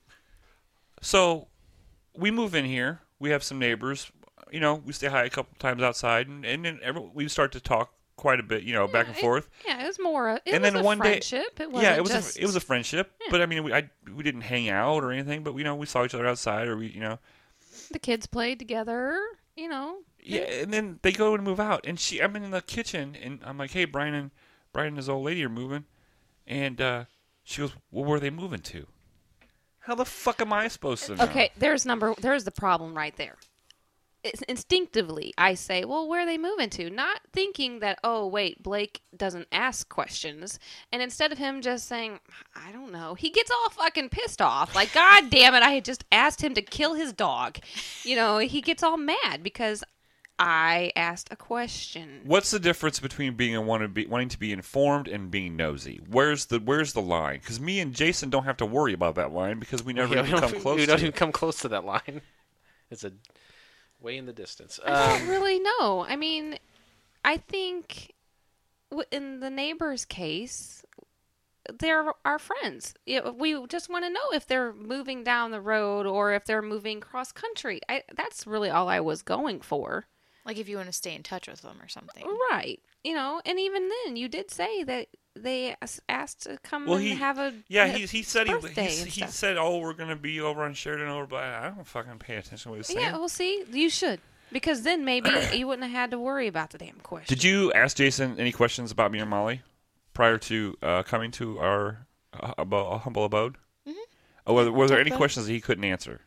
So we move in here. We have some neighbors. We say hi a couple times outside, and then we start to talk quite a bit, back and forth. Yeah, it was more. And then one friendship. day, it wasn't it was a friendship. Yeah. But I mean, we didn't hang out or anything. But we saw each other outside, or the kids played together. Yeah, and then they go and move out, and I'm in the kitchen, and I'm like, "Hey, Brian and his old lady are moving," and she goes, "Well, where are they moving to?" How the fuck am I supposed to know? Okay, there's the problem right there. Instinctively, I say, well, where are they moving to? Not thinking that, oh, wait, Blake doesn't ask questions. And instead of him just saying, I don't know, he gets all fucking pissed off. Like, God damn it, I had just asked him to kill his dog. He gets all mad because I asked a question. What's the difference between wanting to be informed and being nosy? Where's the line? Because me and Jason don't have to worry about that line because we never even come close. We don't even come close to that line. It's a way in the distance. I don't really know. I mean, I think in the neighbor's case, they're our friends. We just want to know if they're moving down the road or if they're moving cross country. That's really all I was going for. Like if you want to stay in touch with them or something. Right. And even then, you did say that they asked to come and have a he said he said, oh, we're going to be over on Sheridan over, but I don't fucking pay attention to what he's saying. Yeah, well, see, you should. Because then maybe you wouldn't have had to worry about the damn question. Did you ask Jason any questions about me or Molly prior to coming to our humble abode? Mm-hmm. Oh, were there any questions that he couldn't answer?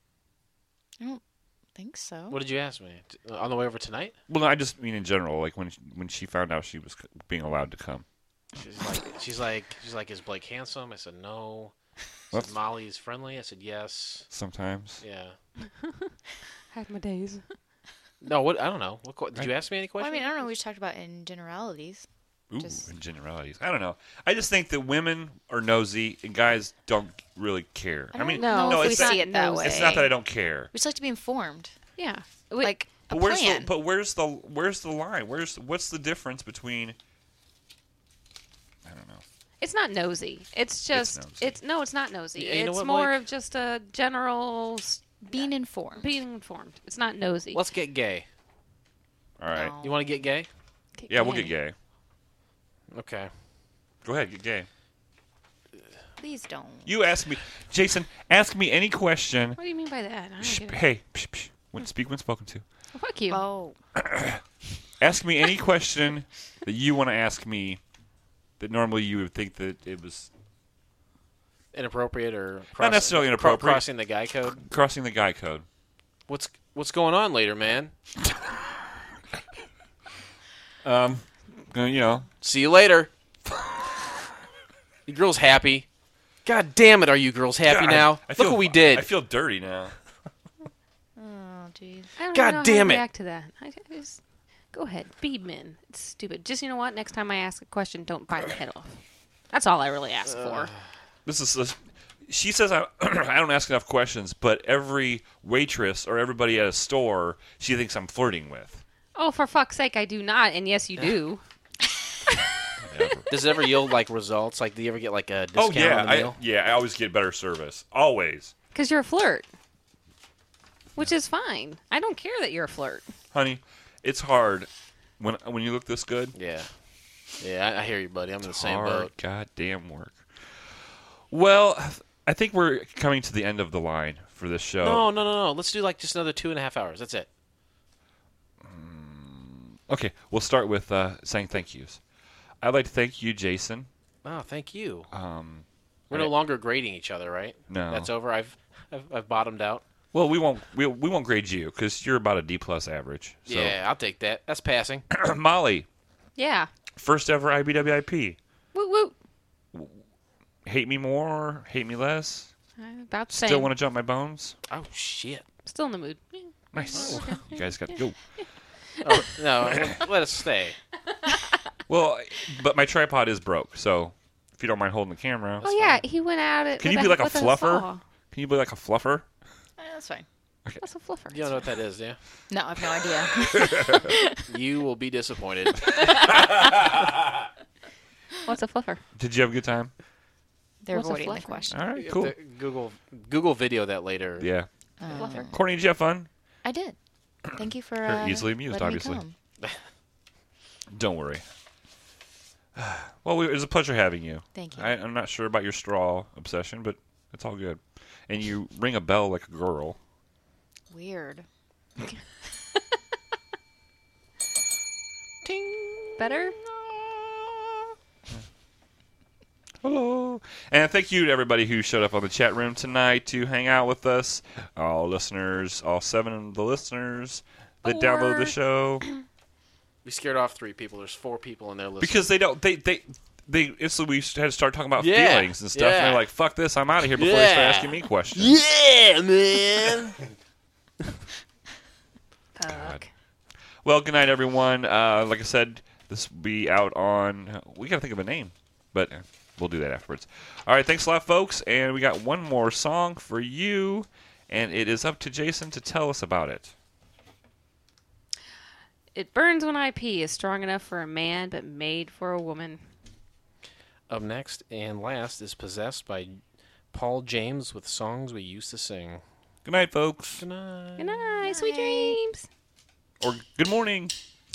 I don't think so. What did you ask me? On the way over tonight? Well, no, I just mean in general, like when she found out she was being allowed to come. She's like, is Blake handsome? I said no. She said, Molly is friendly. I said yes. Sometimes. Yeah. Had my days. No, what? I don't know. Did you ask me any questions? Well, I mean, I don't know. We just talked about in generalities. Ooh, in generalities. I don't know. I just think that women are nosy and guys don't really care. I mean, no, if we see it that way. It's not that I don't care. We just like to be informed. Yeah. Like a plan. But where's the line? What's the difference between? I don't know. It's not nosy. It's just it's not nosy. Yeah, it's more of just a general being informed. Being informed. It's not nosy. Let's get gay. All right. No. You want to get gay? We'll get gay. Okay. Go ahead, get gay. Please don't. You ask me, Jason. Ask me any question. What do you mean by that? Hey, speak when spoken to. Oh, fuck you. Oh. Ask me any question that you want to ask me that normally you would think that it was inappropriate or not necessarily inappropriate. Crossing the guy code. Crossing the guy code. What's going on later, man? See you later. You girls happy? God damn it, are you girls happy now? Look what we did. I feel dirty now. Oh, jeez. I don't God know damn how to it. react to that. I just go ahead, be men. It's stupid. Just you know what? Next time I ask a question, don't bite my head off. That's all I really ask for. She says I don't ask enough questions, but every waitress or everybody at a store she thinks I'm flirting with. Oh, for fuck's sake, I do not. And yes, you do. Does it ever yield like results? Like, do you ever get like a discount on the meal? I always get better service. Always. Because you're a flirt, which is fine. I don't care that you're a flirt. Honey, it's hard when you look this good. Yeah, I hear you, buddy. I'm in the same boat. Goddamn work. Well, I think we're coming to the end of the line for this show. No. Let's do like just another 2.5 hours. That's it. Okay, we'll start with saying thank yous. I'd like to thank you, Jason. Oh, thank you. We're I- no longer grading each other, right? No. That's over. I've bottomed out. Well, we won't grade you because you're about a D+ average. So. Yeah, I'll take that. That's passing. Molly, Yeah. first ever IBWIP. Woot woot. Hate me more, hate me less. About the same. Still want to jump my bones. Oh shit. Still in the mood. Yeah. Nice. Okay. You guys got to go. Oh, no, let us stay. Well, but my tripod is broke, so if you don't mind holding the camera. Oh yeah, he went out at. Can you be like a fluffer? Can you be like a fluffer? That's fine. What's a fluffer? You don't know what that is, do you? No, I have no idea. You will be disappointed. What's a fluffer? Did you have a good time? They're What's a avoiding the fluffer? question. All right, You cool. have to Google video that later. Yeah. Fluffer. Courtney, did you have fun? I did. Thank you for You're easily amused, letting me obviously. come. Don't worry. Well, it was a pleasure having you. Thank you. I'm not sure about your straw obsession, but it's all good. And you ring a bell like a girl. Weird. Better? Hello. And thank you to everybody who showed up on the chat room tonight to hang out with us. All listeners, all 7 of the listeners that download the show. We scared off 3 people. There's 4 people in there listening. Because they don't, they instantly we had to start talking about Yeah, feelings and stuff. And yeah. they're like, fuck this, I'm out of here before they start asking me questions. Yeah, man. Fuck. Well, good night, everyone. Like I said, this will be out on, we got to think of a name, but we'll do that afterwards. All right, thanks a lot, folks. And we got one more song for you, and it is up to Jason to tell us about it. It Burns When I Pee is strong enough for a man, but made for a woman. Up next and last is Possessed by Paul James with Songs We Used to Sing. Good night, folks. Good night. Good night. Sweet dreams. Or good morning.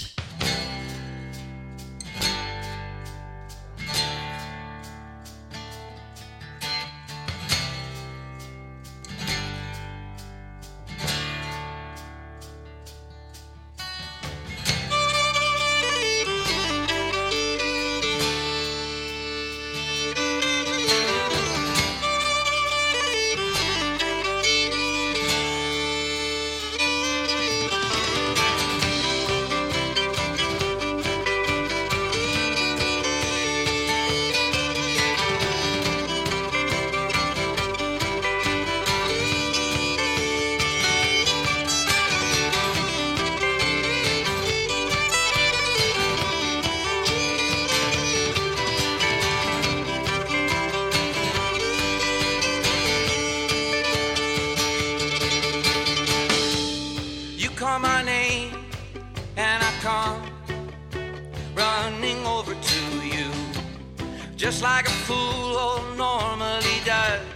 You call my name and I come running over to you, just like a fool normally does.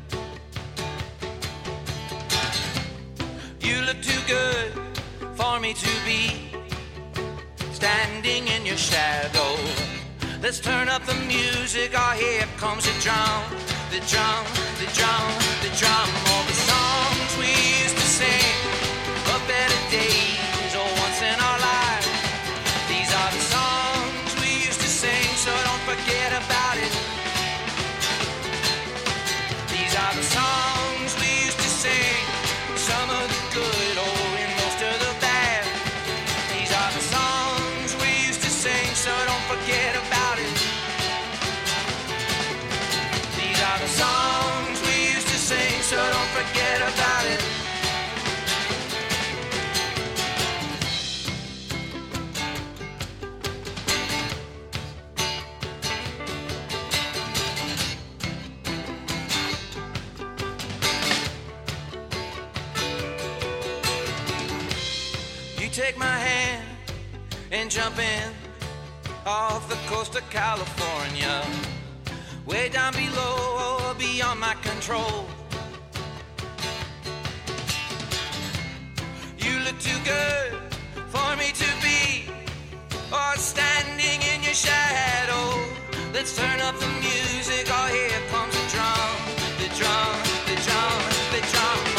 You look too good for me to be standing in your shadow. Let's turn up the music, oh here comes the drum, the drum, the drum, the drum. All the songs we used to sing, of better days or once in our lives. These are the songs we used to sing, so don't forget about it. These are the songs we used to sing, some of the good, oh, and most of the bad. These are the songs we used to sing, so don't forget about it. These are the songs we used to sing, so don't forget about it. You take my hand and jump in off the coast of California, way down below, beyond my control. You look too good for me to be or standing in your shadow. Let's turn up the music, oh here comes the drum, the drum, the drum, the drum.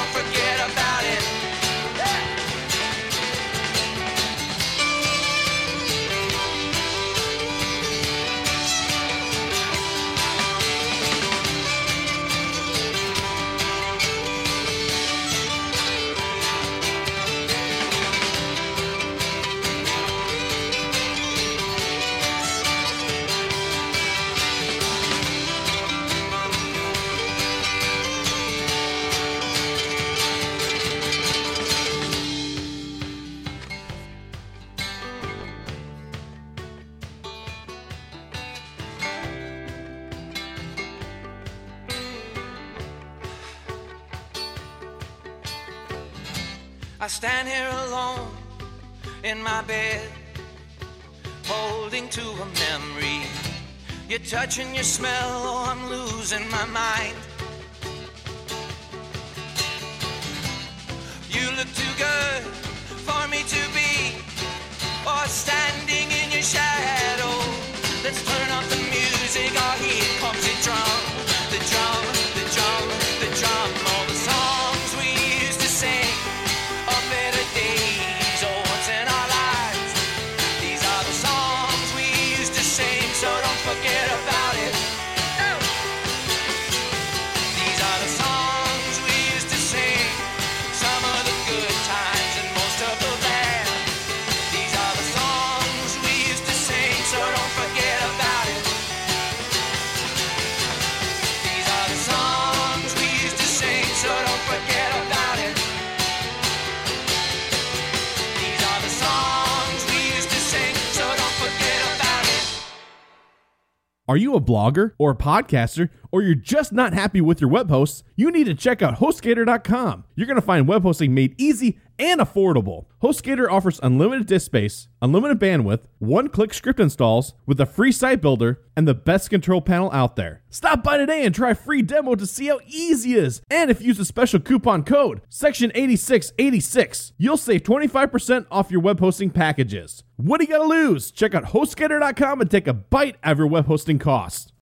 don't forget about it. I stand here alone in my bed, holding to a memory. Your touch and your smell, oh, I'm losing my mind. You look too good for me to be, or standing in your shadow. Let's turn up the music, oh, here comes the drum, the drum, the drum, the drum. All the songs we used to sing. Forget about it. These are the songs we used to sing. Some of the good times and most of the bad. These are the songs we used to sing, so don't forget about it. These are the songs we used to sing, so don't forget about it. These are the songs we used to sing, so don't forget about it. Are you a blogger or a podcaster, or you're just not happy with your web hosts? You need to check out HostGator.com. You're going to find web hosting made easy and affordable. HostGator offers unlimited disk space, unlimited bandwidth, one-click script installs with a free site builder, and the best control panel out there. Stop by today and try a free demo to see how easy it is. And if you use a special coupon code, Section 8686, you'll save 25% off your web hosting packages. What do you got to lose? Check out HostGator.com and take a bite out of your web hosting costs.